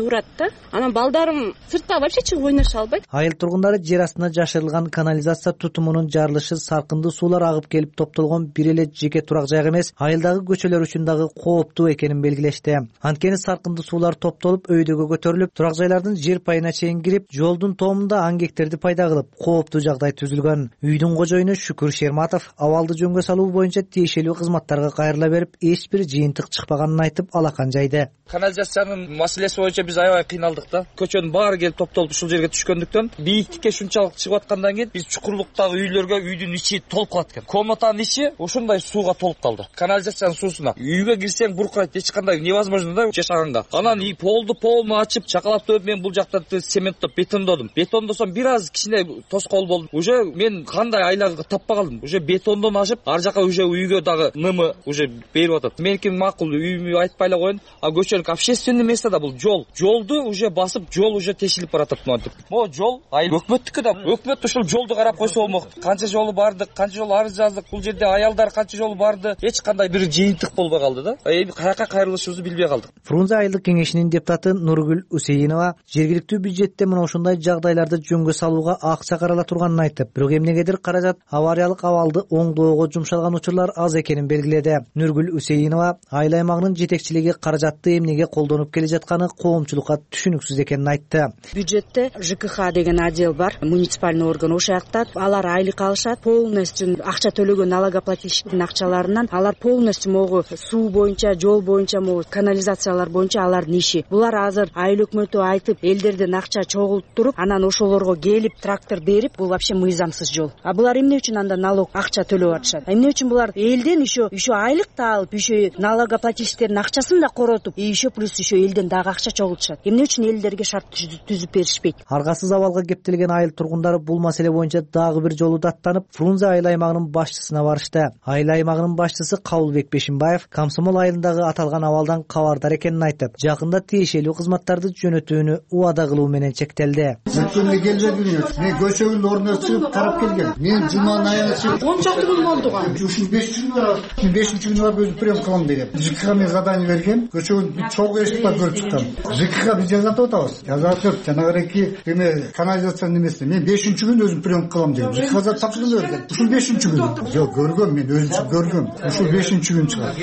урат да. Анан балдарым сыртта вообще чыгып ойноша албайт. Айыл тургундары жер астына жашырылган канализация тутумунун жарылышы, саркынды суулар агып келип топтолгон бир эле жеке турак жайга эмес, айылдагы көчөлөр үчүн дагы кооптуу экенин белгилешти. Анткени саркынды суулар топтолуп өйдөгө көтөрүлүп, турак жайлардын жер пайына чейин кирип, жолдун тоомунда аңгектерди пайда кылып, кооптуу жагдай түзүлгөн. Үйдүн кожоюну Шүкүр Шерматов абалды жөнгө салуу боюнча тиешелүү кызматтарга кайрыла берип, эч бир жыйынтык чыкпаганын айтып, алакан жайды. Канализациянын маселеси боюнча биз аябай кыйналдык да. Көчөнүн баары келип топтолуп ушул жерге түшкөндүктөн, бийиктикке шунчалык чыгып аткандан кийин биз чукурлуктагы үйлөргө үйдүн ичи толуп калат экен. Комнатанын ичи ушундай сууга толуп калды. Канализациянын суусуна үйгө кирсең буркурайт, эч кандай невозможно да жашаганга. Анан и полду полну ачып, чакалап төп мен бул жакта цементтоп бетондодум. Бетондосом бир аз кичине тоскоол болду. Уже мен кандай айлага таппай калдым. Уже бетондон ашып, ар жака уже үйгө дагы нымы уже берип атат. Меники макул үйүмү айтпай эле коеюн. А көчөлүк общественный место да бул жол. Жолду уже басып, жол уже тешилип баратат монтип. Могу жол айыл өкмөттүкү да. Өкмөт ушул жолду карап койсо болмок. Канча жолу барды, канча жолу арыз жаздык. Бул жерде аялдар канча жолу барды. Эч кандай бир жыйынтык болбой калды да. Эми каяка кайрылышыбызды билбей калдык. Фрунзе айылдык кеңешинин депутаты Нургүл Усейинова жергиликтүү бюджетте мына ушундай жагдайларды жөнгө салууга акча карала турганын айтып, бирок эмнегедир каражат авариялык абалды оңдоого жумшалган учурлар аз экенин белгиледи. Нургүл Усейинова айыл аймагынын жетекчилиги каражатты эмнеге колдонуп келе жатканы коомчулукка түшүнүксүз экенин айтты. Бюджетте ЖКХ деген отдел бар, муниципальный орган ошол жакта алар айлык алышат, полностью акча төлөгөн налогоплательщиктин акчаларынан алар полностью могу суу боюнча, жол боюнча, могу канализациялар боюнча алардын иши. Булар азыр айыл өкмөтү айтып, элдерден акча чогултуруп, анан ошолорго келип трактор берип, бул вообще мыйзамсыз жол. А булар эмне үчүн анда налог акча төлөп атышат? Эмне үчүн булар элден еще еще айлык да алып, еще налогоплательщиктердин акчасын да коротуп, и еще плюс еще элден дагы акча чогултушат? Эмне үчүн элдерге шарт түзүп беришпейт? Аргасыз абалга кептелген айыл тургундары бул маселе боюнча дагы бир жолу даттанып, Фрунзе айыл аймагынын башчысына барышты. Айыл аймагынын башчысы Кабылбек Бешимбаев Комсомол айылындагы аталган абалдан кабардар экенин айтып, жакында тиешелүү кызматтарды жөнөтүүнү убада кылуу менен чектелди. Өткөндө келбедиңиз. Мен көчөгүн ордуна чыгып карап келгем. Мен жуманын айына чыгып он чакты күн болду го. Ушул бешинчи күнү бар. бешинчи күнү барып өзүм прием кылам деп. ЖКХ мен задание бергем. Көчөгүн чогуу эшик бар көрүп чыккан. ЖКХ биз жазатып атабыз. Жазатып жанагы эме канализация немеси. Мен бешинчи күнү өзүм прием кылам деп. ЖКХ да тапшырды берген. Ушул бешинчи күнү. Жок, көргөм мен өзүм көргөм. Ушул бешинчи күнү чыгат.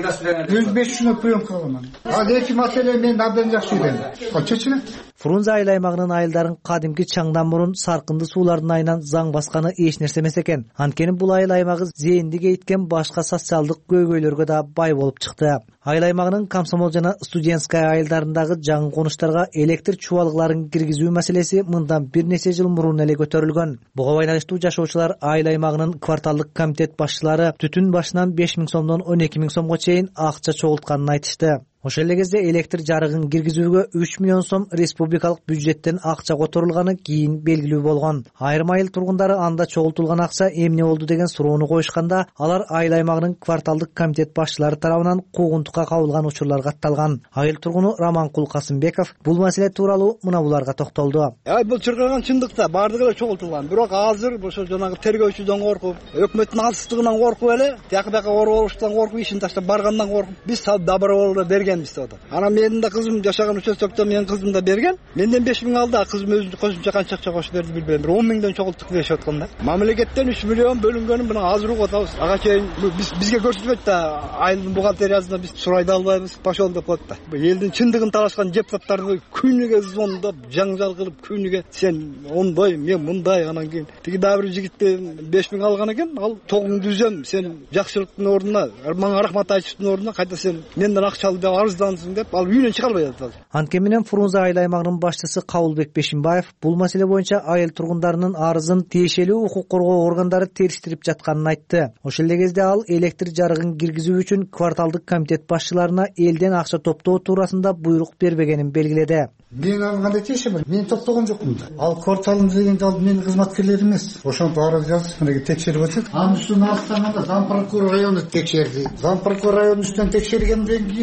Өз бешинчи күнү прием кылам. Ал эки маселе мен абдан жакшы билем. Чечилет. Фрунзе айыл аймагынын айылдарын кадимки чаңдан мурун саркынды суулардын айынан заң басканы эч нерсе эмес экен. Анткени бул айыл аймагы зээнди кейиткен башка социалдык көйгөйлөргө да бай болуп чыкты. Айыл аймагынын Комсомол жана Студентская айылдарындагы жаңы конуштарга электр чубалыкларын киргизүү маселеси мындан бир нече жыл мурун эле көтөрүлгөн. Буга байланыштуу жашоочулар айыл аймагынын кварталдык комитет башчылары түтүн башынан беш миң сомдон он эки миң сомго чейин акча чогултканын айтышты. Ошол эле кезде электр жарыгын киргизүүгө үч миллион сом республикалык бюджеттен акча которулганы кийин белгилүү болгон. Айрым айыл тургундары анда чогултулган акча эмне болду деген суроону коюшканда, алар айыл аймагынын кварталдык комитет башчылары тарабынан куугунтукка кабылган учурлар катталган. Айыл тургуну Раманкул Касымбеков бул маселе тууралуу мына буларга токтолду. Ай бул чыркаган чындыкта бардыгы эле чогултулган. Бирок азыр ошо жанагы тергөөчүдөн коркуп, өкмөттүн алсыздыгынан коркуп эле, тияк бияка орболуштан коркуп, ишин таштап баргандан коркуп, биз добровольно берген. Анан менин да кызым жашаган участокто менин кызым да берген. Менден беш миң алды, кызым өзү кошумча канча акча кошуп берди билбейм. Бир он миңден чогулттук дешип атканда. Мамлекеттен үч миллион бөлүнгөнүн мына азыр угуп атабыз. Ага чейин биз бизге көрсөтпөйт да, айылдын бухгалтериясына биз сурай да албайбыз, пошел деп коет да. Элдин чындыгын талашкан депутаттарды күнүгө звондоп, жаңжал кылып, күнүгө сен ондой, мен мындай, анан кийин тиги дагы бир жигиттен беш миң алган экен. Ал тогуңду үзөм, сен жакшылыктын ордуна, мага рахмат айтыштын ордуна кайта сен менден акча ал деп арыздан деп ал үйүнөн чыга албай атат. Анткени менен Фрунзе айыл аймагынын башчысы Кабылбек Бешимбаев бул маселе боюнча айыл тургундарынын арызын тиешелүү укук коргоо органдары териштирип жатканын айтты. Ошол эле кезде ал электр жарыгын киргизүү үчүн кварталдык комитет башчыларына элден акча топтоо туурасында буйрук бербегенин белгиледи. Мен аны кандай тиешем? Мен топтогон жокмун да. Ал кварталын дегенде ал менин кызматкерлерим эмес. Ошонтип арыз жазып, мындай текшерип атат. Анын үстүнө алсаңда зам прокурор району текшерди. Зам прокурор районун үстүнөн текшергенден кийин алып бир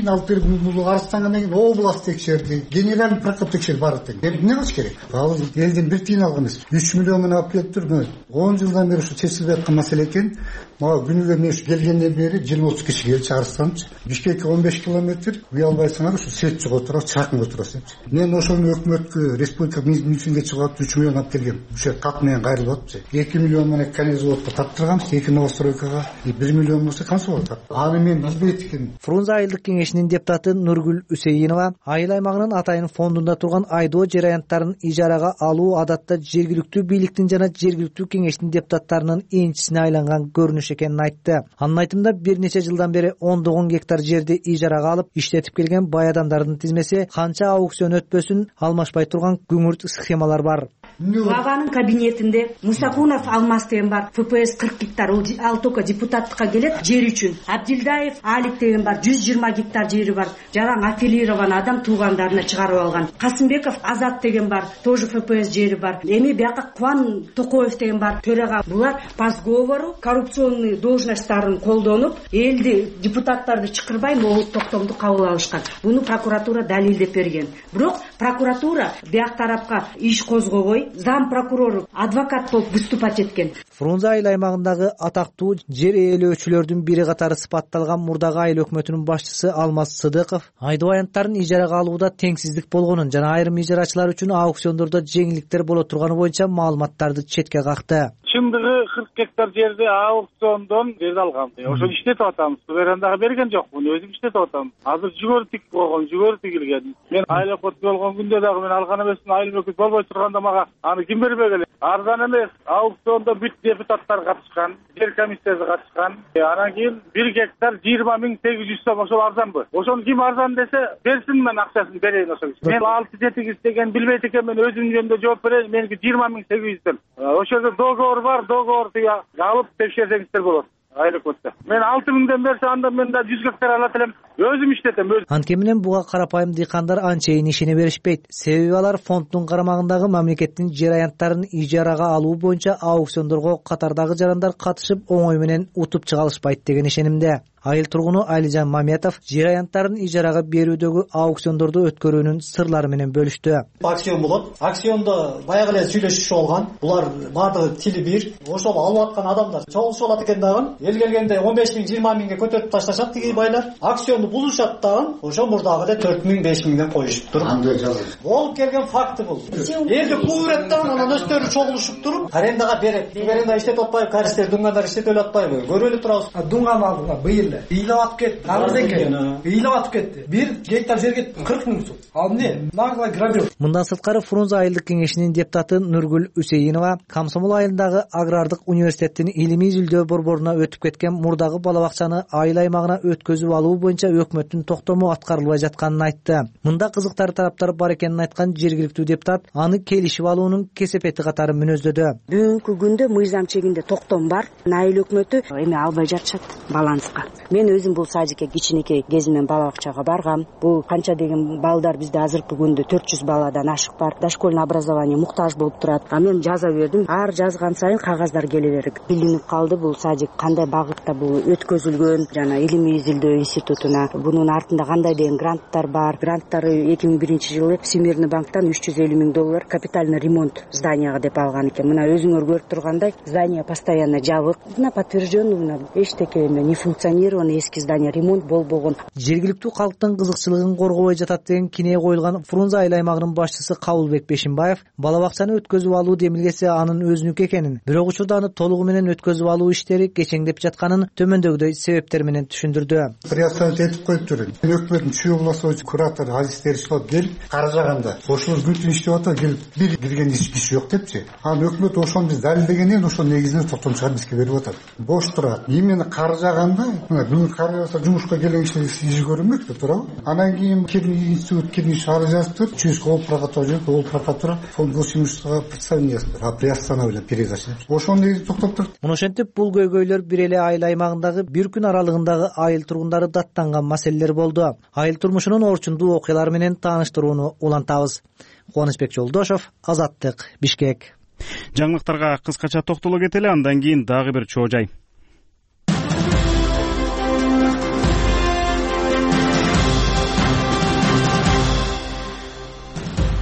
бул арыздангандан кийин область текшерди, генеральный прокурор текшерип барат деген. Эмне кылыш керек? Ал элден бир тыйын алган эмес. үч миллион менен алып келип тур. он жылдан бери ушу чечилбей аткан маселе экен. Мага күнүгө мен ушу келгенден бери жыйырма отуз киши келип чыгарсамчы. Бишкекке он беш километр, уй албайсыңар ушу свет жок отурат, чакын отурасың. Мен ошону өкмөткө, республика митингге чыгып үч миллион алып келгем. Ушул кат менен кайрылып атпы. эки миллион менен канализоводко таптырганбыз, эки новостройкага бир миллион болсо кантип болот? Аны мен билбейт экенмин. Фрунзе айылдык кеңешинин депутаты Нургүл Үсейинова айыл аймагынын атайын фондунда турган айдоо жер аянттарын ижарага алуу адатта жергиликтүү бийликтин жана жергиликтүү кеңештин депутаттарынын энчисине айланган көрүнүш экенин айтты. Анын айтымында бир нече жылдан бери ондогон гектар жерди ижарага алып иштетип келген бай адамдардын тизмеси канча аукцион өтпөсүн алмашпай турган күңүрт схемалар бар. Главанын кабинетинде Мусакунов Алмаз деген бар, эф пэ эс кырк гектар, ал только депутаттыкка келет жер үчүн. Абдилдаев Алик деген бар, жүз жыйырма гектар жери бар. Жараң аффилирован адам туугандарына чыгарып алган. Касымбеков Азат деген бар, тоже эф пэ эс жери бар. Эми бияка Кубан Токоев деген бар, төрага. Булар по сговору коррупционный должносттарын колдонуп, элди депутаттарды чакырбай могул токтомду кабыл алышкан. Буну прокуратура далилдеп берген. Бирок прокуратура бияк тарапка иш козгобой, зам прокурор адвокат болуп выступать эткен. Фрунзе айыл аймагындагы атактуу жер ээлөөчүлөрдүн бири катары сыпатталган мурдагы айыл өкмөтүнүн башчысы Алмаз Сыдыков айдоо аянттарын ижарага алууда теңсиздик болгонун жана айрым ижарачылар үчүн аукциондордо жеңилдиктер боло турганы боюнча маалыматтарды четке какты. Чындыгы кырк гектар жерди аукциондон жерди алгам. Ошону иштетип атам. Суверендага берген жокмун, өзүм иштетип атам. Азыр жүгөрү тик болгон, жүгөрү тигилген. Мен айыл өкмөт болгон күндө дагы мен алган эмесмин, айыл өкмөт болбой турганда мага аны ким бербек эле? Арзан эмес. Аукциондо бүт депутаттар катышкан, жер комиссиясы катышкан. Анан кийин бир гектар жыйырма миң сегиз жүз сом, ошол арзанбы? Ошону ким арзан десе, берсин, мен акчасын берейин ошого. Мен алты жети деген билбейт экен, мен өзүм жөнүндө жооп берейин. Меники жыйырма миң сегиз жүз сом. Ошол жерде договор бар, договорду алып текшерсеңиздер болот. Айыл өкмөттө. Мен алты миңден берсе, анда мен да жүз гектар алат элем. Өзүм иштетем, өзүм. Анткени менен буга карапайым дыйкандар анчейин ишене беришпейт. Себеби алар фонддун карамагындагы мамлекеттин жер аянттарын ижарага алуу боюнча аукциондорго катардагы жарандар катышып оңой менен утуп чыга алышпайт деген ишенимде. Айыл тургуну Алижан Маметов жер аянттарын ижарага берүүдөгү аукциондорду өткөрүүнүн сырлары менен бөлүштү. Акцион болот. Акциондо баягы эле сүйлөшүшү болгон. Булар бардыгы тили бир. Ошол алып аткан адамдар чогулушу болот экен дагы. Эл келгенде он беш миң жыйырма миңге көтөрүп ташташат тиги байлар. Акционду бузушат дагы. Ошо мурдагы эле төрт миң беш миңден коюшуп туруп. Андай жазат. Болуп келген факты бул. Элди кууверет дагы анан өздөрү чогулушуп туруп арендага берет. Аренда иштетип атпайбы, каристер дуңгандар иштете атпайбы? Көрүп эле турабыз. Дуңган алдыга быйыл ыйлап атып кетти. Намырдеке ыйлап атып кетти. Бир гектар жерге кырк миң сом. Ал эмне? Наглый грабеж. Мындан сырткары Фрунзе айылдык кеңешинин депутаты Нургүл Үсейинова Комсомол айылындагы агрардык университеттин илимий изилдөө борборуна өтүп кеткен мурдагы бала бакчаны айыл аймагына өткөзүп алуу боюнча өкмөттүн токтому аткарылбай жатканын айтты. Мында кызыктар тараптар бар экенин айткан жергиликтүү депутат аны келишип алуунун кесепети катары мүнөздөдү. Бүгүнкү күндө мыйзам чегинде токтом бар. Айыл өкмөтү эми албай жатышат баланска. Мен өзүм бул садикке кичинекей кезимден бала бакчага баргам. Бул канча деген балдар бизде азыркы күндө төрт жүз баладан ашык бар. Дошкольный образование муктаж болуп турат. А мен жаза бердим. Ар жазган сайын кагаздар келе берет. Билинип калды бул садик кандай багытта бул өткөзүлгөн, жана илимий изилдөө институтуна. Бунун артында кандай деген гранттар бар. Гранттары эки миң биринчи жылы Всемирный банктан үч жүз элүү миң доллар капитальный ремонт зданияга деп алган экен. Мына өзүңөр көрүп тургандай, здание постоянно жабык. Мына подтвержденный, мына эчтеке эме не функционирован, эски здание ремонт болбогон. Жергиликтүү калктын кызыкчылыгын коргобой жатат деген кине коюлган Фрунзе айыл аймагынын башчысы Кабылбек Бешимбаев бала бакчаны өткөзүп алуу демилгеси анын өзүнүкү экенин, бирок учурда аны толугу менен өткөзүп алуу иштери кечеңдеп жатканын төмөндөгүдөй себептер менен түшүндүрдү. Приостановить этип коюптур. Өкмөттүн чүй областовый куратор Азиз Теришов келип каражаганда ошол бүтүн иштеп атат, келип бир кирген киши жок депчи. Анан өкмөт ошону биз далилдегенден ошол негизинде токтом чыгарып бизге берип атат. Бош турат. Именно каражаганда мына бүгүн каражаса жумушка келген киши иши көрүнбөйт деп турабы. Анан кийин кирми институт кирми шаар жазып чүйүскө ол прокуратура жүрүп, ол прокуратура фонд госимуществого представление жазып, а приостановление передача. Ошону негизи токтоп турат. Муну ошентип бул көйгөйлөр бир эле айыл аймагындагы бир күн аралыгындагы айыл тургундары даттанган маселелер болду. Айыл турмушунун орчундуу окуялары менен тааныштырууну улантабыз. Кубанычбек Жолдошов, Азаттык, Бишкек. Жаңылыктарга кыскача токтоло кетели, андан кийин дагы бир чоо жай.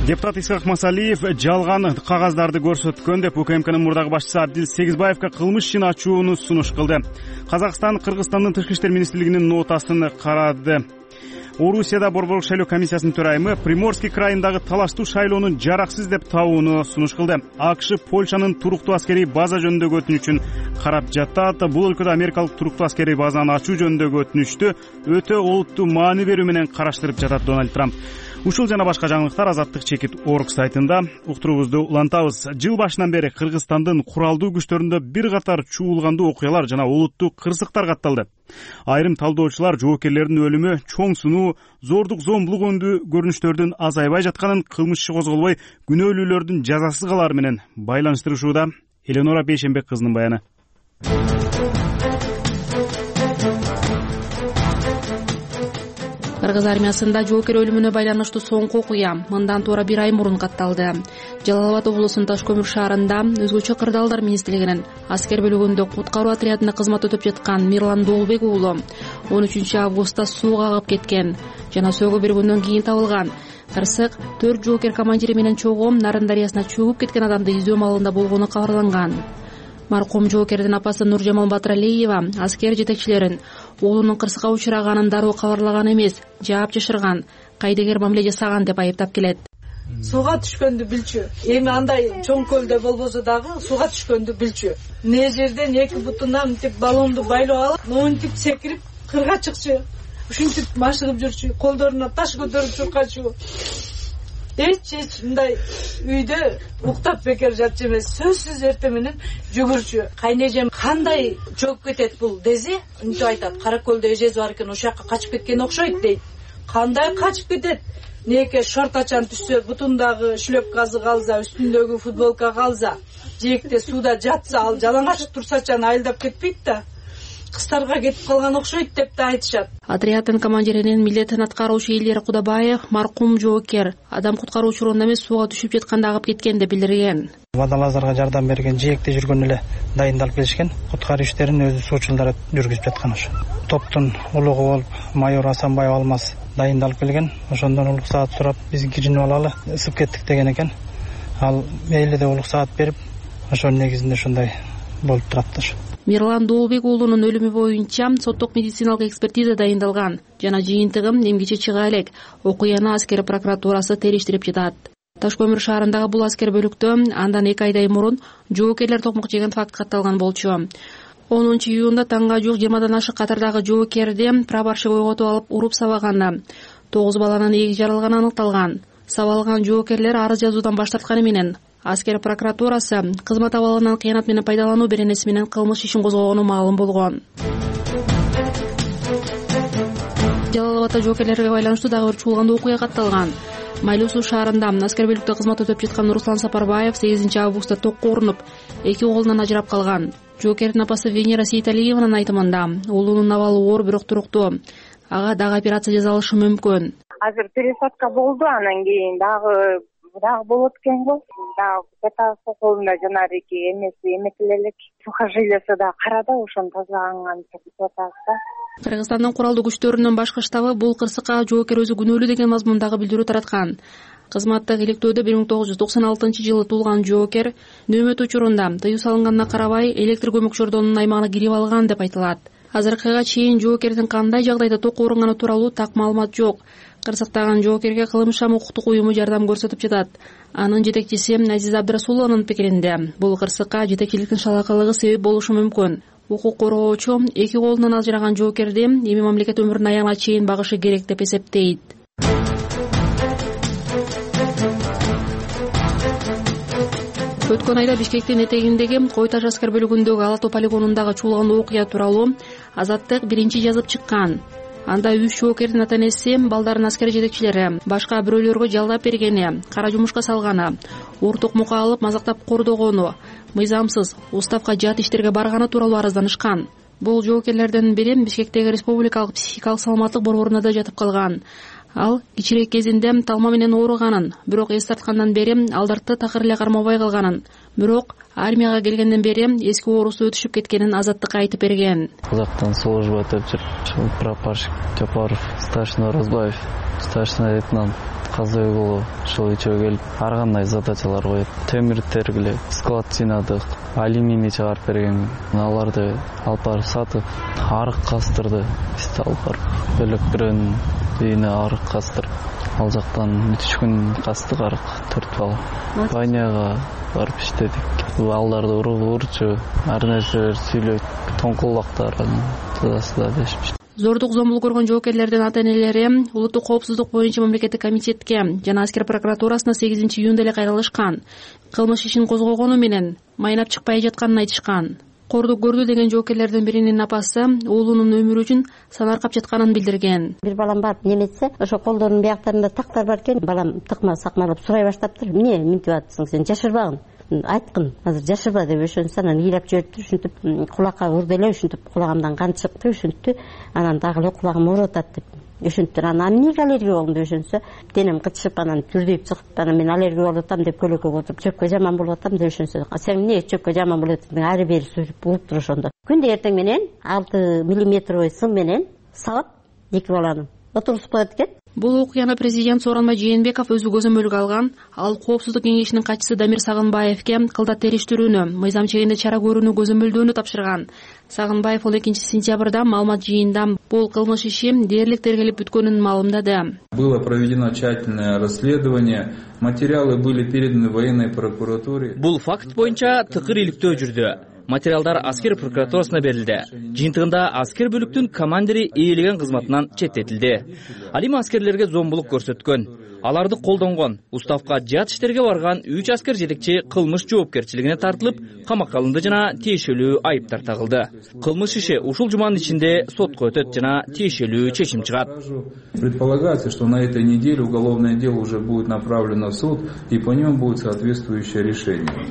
Депутат Исхак Масалиев жалган кагаздарды көрсөткөн деп УКМКнын мурдагы башчысы Абдил Сегизбаевка кылмыш ишин ачууну сунуш кылды. Казакстан Кыргызстандын Тышкы иштер министрлигинин нотасын карады. Орусияда Борборлук шайлоо комиссиясынын төрайымы Приморский крайындагы талаштуу шайлоону жараксыз деп табууну сунуш кылды. АКШ Польшанын туруктуу аскерий база жөнүндөгү өтүнүчүн карап жатат. Бул өлкөдө америкалык туруктуу аскерий базаны ачуу жөнүндөгү өтүнүчтү өтө олуттуу маани берүү менен караштырып жатат Дональд Трамп. Ушул жана башка жаңылыктар Азаттык чекит орг сайтында. Уктуруубузду улантабыз. Жыл башынан бери Кыргызстандын куралдуу күчтөрүндө бир катар чуулгандуу окуялар жана олуттуу кырсыктар катталды. Айрым талдоочулар жоокерлердин өлүмү чоң сунуу, зордук зомбулук өндү көрүнүштөрдүн азайбай жатканын, кылмыш иши козголбой күнөөлүүлөрдүн жазасыз калары менен байланыштырышууда. Эленора Бейшенбек кызынын баяны. Кыргыз армиясында жоокер өлүмүнө байланыштуу соңку окуя мындан туура бир ай мурун катталды. Жалал Абад облусунун Таш көмүр шаарында өзгөчө кырдаалдар министрлигинин аскер бөлүгүндө куткаруу отрядында кызмат өтүп жаткан Мирлан Доолбек уулу он үчүнчү августта сууга агып кеткен жана сөөгү бир күндөн кийин табылган. Кырсык төрт жоокер командири менен чогуу Нарын дарыясына чөгүп кеткен адамды издөө маалында болгону кабарланган. Маркум жоокердин апасы Нуржамал Батыралиева аскер жетекчилерин уулунун кырсыкка учураганын дароо кабарлаган эмес, жаап жашырган, кайдыгер мамиле жасаган деп айыптап келет. Сууга түшкөндү билчү. Эми андай чоң көлдө болбосо дагы сууга түшкөндү билчү. Эмне жерден эки бутунан мынтип баллонду байлап алып, монтип секирип кырга чыкчу. Ушинтип машыгып жүрчү, колдоруна таш көтөрүп чуркачу. Эч эч мындай үйдө уктап бекер жатчу эмес, сөзсүз эртең менен жүгүрчү. Кайнежем кандай чөгүп кетет бул десе, мынтип айтат. Каракөлдө эжеси бар экен, ошол жака качып кеткен окшойт дейт. Кандай качып кетет? Неке шортачан түшсө, бутундагы шлепкасы калса, үстүндөгү футболка калса, жээкте сууда жатса, ал жалаңач турсачан айылдап кетпейт да. Кыстарга кетип калган окшойт деп да айтышат. Отряддын командиринин милдетин аткаруучу Илер Кудабаев маркум жоокер адам куткаруу учурунда эмес сууга түшүп жатканда агып кеткен деп билдирген. Водолаздарга жардам берген, жээкте жүргөн эле дайындалып келишкен. Куткаруу иштерин өзү суучулдар жүргүзүп жаткан ошо. Топтун улугу болуп майор Асанбаев Алмаз дайындалып келген. Ошондон улук саат сурап, биз кижинип алалы, ысып кеттик деген экен. Ал мейли де улук саат берип, ошонун негизинде ошондой болуп турат ошо. Мирлан Доолбек уулунун өлүмү боюнча соттук медициналык экспертиза дайындалган жана жыйынтыгы эмгиче чыга элек. Окуяны аскер прокуратурасы териштирип жатат. Таш көмүр шаарындагы бул аскер бөлүктө андан эки айдай мурун жоокерлер токмок жеген факт катталган болчу. онунчу июнда таңга жук жыйырмадан ашык катардагы жоокерди прапорщик ойготуп алып уруп сабаган. тогуз баланын ээги жаралганы аныкталган. Сабалган жоокерлер арыз жазуудан баш тартканы менен аскер прокуратурасы кызмат абалынан кыянат менен пайдалануу беренеси менен кылмыш ишин козгогону маалым болгон. Жалал Абадта жоокерлерге байланыштуу дагы бир чуулгандуу окуя катталган. Майлуу суу шаарында аскер бөлүктө кызмат өтүп жаткан Руслан Сапарбаев сегизинчи августта токко урунуп, эки колунан ажырап калган. Жоокердин апасы Венера Сейталиеванын айтымында, уулунун абалы оор бирок туруктуу. Ага дагы операция жасалышы мүмкүн. Азыр пересадка болду, анан кийин дагы дагы болот экен го. Дагы бетасы колунда жанарыки эмеси эметилелек. Сухожилиясы да карада, ошону тазалаган деп атат. Кыргызстандын куралдуу күчтөрүнүн башкы штабы бул кырсыкка жоокер өзү күнөөлүү деген мазмундагы билдирүү тараткан. Кызматтык иликтөөдө бир миң тогуз жүз токсон алтынчы жылы туулган жоокер нөөмөт учурунда тыюу салынганына карабай электр көмүк чордонунун аймагына кирип алган деп айтылат. Азыркыга чейин жоокердин кандай жагдайда токко урунганы тууралуу так маалымат жок. Кырсыктаган жоокерге Кылымшам укуктук уюму жардам көрсөтүп жатат. Анын жетекчиси Азиза Абдрасулованын пикиринде, бул кырсыкка жетекчиликтин шалакылыгы себеп болушу мүмкүн. Укук коргоочу эки колунан ажыраган жоокерди эми мамлекет өмүрүнүн аягына чейин багышы керек деп эсептейт. Өткөн айда Бишкектин этегиндеги Кой Таш аскер бөлүгүндөгү Ала-Тоо полигонундагы чуулгандуу окуя тууралуу Азаттык биринчи жазып чыккан. Анда үч жоокердин ата-энеси балдарын аскер жетекчилери башка бирөөлөргө жалдап бергени, кара жумушка салганы, уур токмокко алып мазактап кордогону, мыйзамсыз уставка жат иштерге барганы тууралуу арызданышкан. Бул жоокерлердин бири Бишкектеги Республикалык психикалык саламаттык борборунда да жатып калган. Ал кичирээк кезинде талма менен ооруганын, бирок эс тарткандан бери алдарты такыр эле кармабай калганын, бирок армияга келгенден бери эски оорусу өтүшүп кеткенин Азаттыкка айтып берген. Казактан служба өтүп жүрүп, ушул прапорщик Жапаров, старшина Оразбаев, старшина лейтенант Казыбек уулу ушул үчөө келип ар кандай задачалар коюп, темир тергилеп, склад жыйнадык, алюминий чыгарып берген. Аларды алып барып сатып, арык кастырды. Бизди алып барып бөлөк бирөөнүн үйүнө арык кастырып, ал жактан үч күн кастык арык, төрт бала. Баняга барып иштедик. Балдарды урчу, ар нерселер сүйлөп, тоңкулактарын жазасыда дешпиш. Зордук зомбулук көргөн жоокерлердин ата-энелери улуттук коопсуздук боюнча мамлекеттик комитетке жана аскер прокуратурасына сегизинчи июнда эле кайрылышкан. Кылмыш ишин козгогону менен майнап чыкпай жатканын айтышкан. Кордук көрдү деген жоокерлердин биринин апасы уулунун өмүрү үчүн сан аркап жатканын билдирген. Бир балам барып неметсе, ошо колдорунун бияктарында тактар бар экен. Балам тыкма сакмалап сурай баштаптыр. Эмне минтип атсың сен, жашырбагын. Айткын, азыр жашырба деп ошонсу анан ыйлап жибериптир, ушинтип кулакка урду эле, ушинтип кулагымдан кан чыкты, ушинтип анан дагы эле кулагым ооруп атат деп. Ушинтип анан эмнеге аллергия болдум деп ошонсу денем кычышып анан түрдөйүп чыгып анан мен аллергия болуп атам деп көлөккө отуруп чөпкө жаман болуп атам деп ошонсу. Сен эмне чөпкө жаман болуп атасың? Ары бери сүрүп улуптур ошондо. Күндө эртең менен алты миллиметровый сым менен сабап эки баланы отургузуп коет экен. Бул окуяны президент Сооронбай Жээнбеков өзү көзөмөлгө алган. Ал коопсуздук кеңешинин катчысы Дамир Сагынбаевке кылдат териштирүүнү, мыйзам чегинде чара көрүүнү көзөмөлдөөнү тапшырган. Сагынбаев он экинчи сентябрда маалымат жыйында бул кылмыш иши дээрлик тергелип бүткөнүн маалымдады. Было проведено тщательное расследование, материалы были переданы военной прокуратуре. Бул факт боюнча тыкыр иликтөө жүрдү. Материалдар аскер прокуратурасына берилди. Жыйынтыгында аскер бөлүктүн командири ээлеген кызматынан четтетилди. Ал эми аскерлерге зомбулук көрсөткөн, аларды колдонгон, уставка жат иштерге барган үч аскер жетекчи кылмыш жоопкерчилигине тартылып, камакка алынды жана тиешелүү айыптар тагылды. Кылмыш иши ушул жуманын ичинде сотко өтөт жана тиешелүү чечим чыгат. Предполагается, что на этой неделе уголовное дело уже будет направлено в суд и по нему будет соответствующее решение.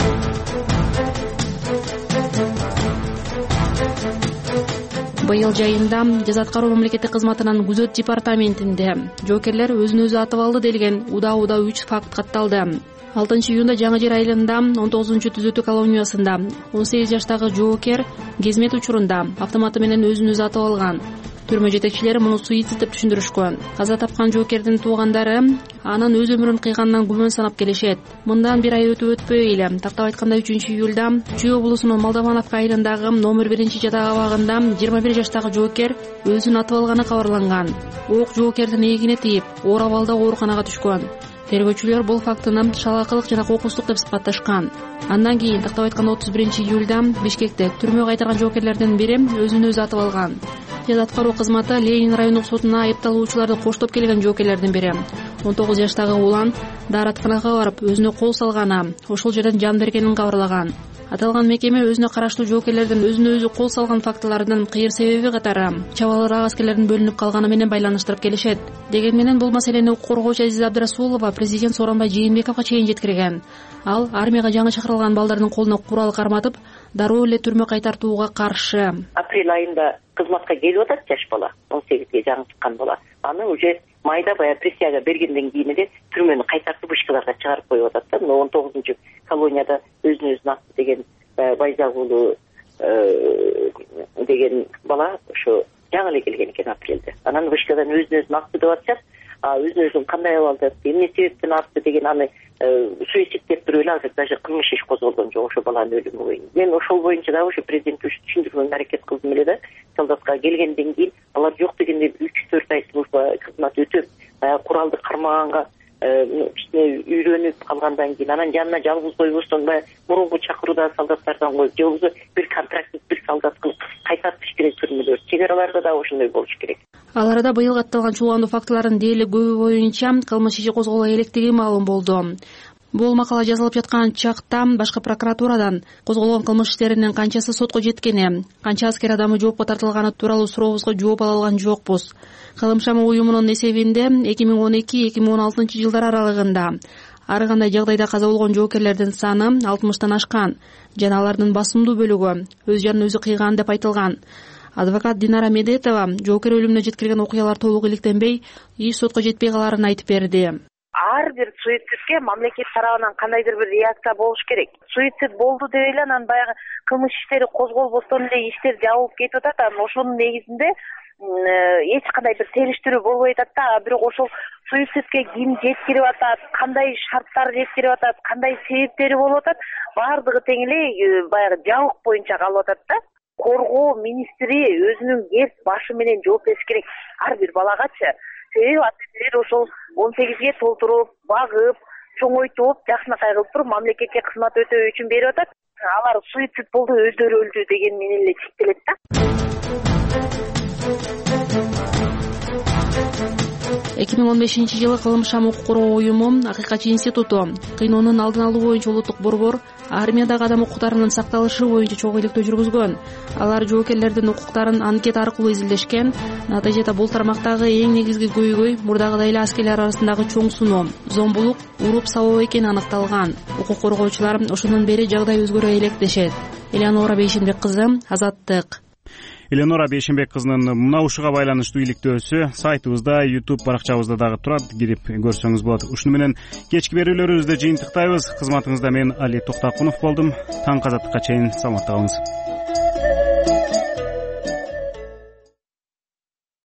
Быйыл жайында жаза аткаруу мамлекеттик кызматынын күзөт департаментинде жоокерлер өзүн өзү атып алды делген уда-уда үч факт катталды. алтынчы июнда Жаңы Жер айылында он тогузунчу түзөтүү колониясында он сегиз жаштагы жоокер кезмет учурунда автоматы менен өзүн өзү атып алган. Түрмө жетекчилери муну суицид деп түшүндүрүшкөн. Каза тапкан жоокердин туугандары анын өз өмүрүн кыйганынан күмөн санап келишет. Мындан бир ай өтүп өтпөй эле, тактап айтканда үчүнчү июлда Чүй облусунун Молдовановка айылындагы номер биринчи жатак абагында жыйырма бир жаштагы жоокер өзүн атып алганы кабарланган. Ок жоокердин эгине тийип, оор абалда ооруканага түшкөн. Тергөөчүлөр бул фактыны шалаакылык жана кокустук деп сыпатташкан. Андан кийин тактап айтканда отуз биринчи июлда Бишкекте түрмөгө кайтарган жоокерлердин бири өзүн өзү атып алган. Жаза аткаруу кызматы Ленин райондук сотуна айыпталуучуларды коштоп келген жоокерлердин бири он тогуз жаштагы улан дааратканага барып өзүнө кол салганы, ошол жерден жан бергенин кабарлаган. Аталган мекеме өзүнө караштуу жоокерлердин өзүнө өзү кол салган фактылардын кыйыр себеби катары чабаларга аскерлердин бөлүнүп калганы менен байланыштырып келишет. Дегени менен бул маселени укук коргоочу Азиза Абдрасулова президент Сооронбай Жээнбековго чейин жеткирген. Ал армияга жаңы чакырылган балдардын колуна курал карматып, дароо эле түрмө кайтартууга каршы. Апрель айында кызматка келип атат жаш бала, он сегизге жаңы чыккан бала. Аны уже майда баягы присяга бергенден кийин эле түрмөнү кайтартып вышкаларга чыгарып коюп атат да. Мына он тогузунчу колонияда өзүн өзүн атты деген Байзак уулу деген бала ошо жаңы эле келген экен апрелде. Анан вышкадан өзүн өзүн атты деп атышат. А өзүн өзүн кандай абалда, эмне себептен атты деген аны суицид деп туруп эле азыр даже кылмыш иш козголгон жок ошо баланын өлүмү боюнча. Мен ошол боюнча дагы ошо президентке түшүндүргөнгө аракет кылдым эле да. Солдатка келгенден кийин алар жок дегенде үч төрт ай служба кызмат өтүп, баягы куралды кармаганга кичине үйрөнүп калгандан кийин анан жанына жалгыз койбостон баягы мурунку чакырууда солдаттардан коюп, же болбосо бир контрактник бир солдат кылып кайтартыш керек түрмөлөр. Чек араларда да ошондой болуш керек. Ал арада быйыл катталган чуулгандуу фактылардын дээрлик көбү боюнча кылмыш иши козголо электиги маалым болду. Бул макала жазылып жаткан чакта башкы прокуратурадан козголгон кылмыш иштеринин канчасы сотко жеткени, канча аскер адамы жоопко тартылганы тууралуу сурообузга жооп ала алган жокпуз. Кылымшама уюмунун эсебинде эки миң он эки эки миң он алтынчы жылдар аралыгында ар кандай жагдайда каза болгон жоокерлердин саны алтымыштан ашкан жана алардын басымдуу бөлүгү өз жанын өзү кыйган деп айтылган. Адвокат Динара Медетова жоокер өлүмүнө жеткирген окуялар толук иликтенбей, иш сотко жетпей каларын айтып берди. ар бир суицидке мамлекет тарабынан кандайдыр бир реакция болуш керек. Суицид болду деп эле анан баягы кылмыш иштери козголбостон эле иштер жабылып кетип атат. Анан ошонун негизинде эч кандай бир териштирүү болбой атат да. Бирок ошол суицидке ким жеткирип атат, кандай шарттар жеткирип атат, кандай себептери болуп атат, баардыгы тең эле баягы жабык боюнча калып атат да. Коргоо министри өзүнүн кеп башы менен жооп бериш керек ар бир балагачы. Себеби ата-энелер ошол он сегизге толтуруп, багып, чоңойтуп, жакшынакай кылып туруп мамлекетке кызмат өтөө үчүн берип атат. Алар суицид болду, өздөрү өлдү деген менен эле чектелет да. эки миң он бешинчи жылы кылмыш укук коргоо уюму Акыйкатчы институту, кыйноонун алдын алуу боюнча улуттук борбор, армиядагы адам укуктарынын сакталышы боюнча чогуу иликтөө жүргүзгөн. Алар жоокерлердин укуктарын анкета аркылуу изилдешкен. Натыйжада бул тармактагы эң негизги көйгөй мурдагыдай эле аскерлер арасындагы чоң суноо, зомбулук, уруп сабоо экени аныкталган. Укук коргоочулар ошондон бери жагдай өзгөрө элек дешет. Элеонора Бейшенбек кызы, Азаттык. Элеонора Бейшенбек кызынын мына ушуга байланыштуу иликтөөсү сайтыбызда, YouTube баракчабызда дагы турат, кирип көрсөңүз болот. Ушуну менен кечки берүүлөрүбүздү жыйынтыктайбыз. Кызматыңызда мен Али Токтокунов болдум. Таң азаттыкка чейин саламатта калыңыз.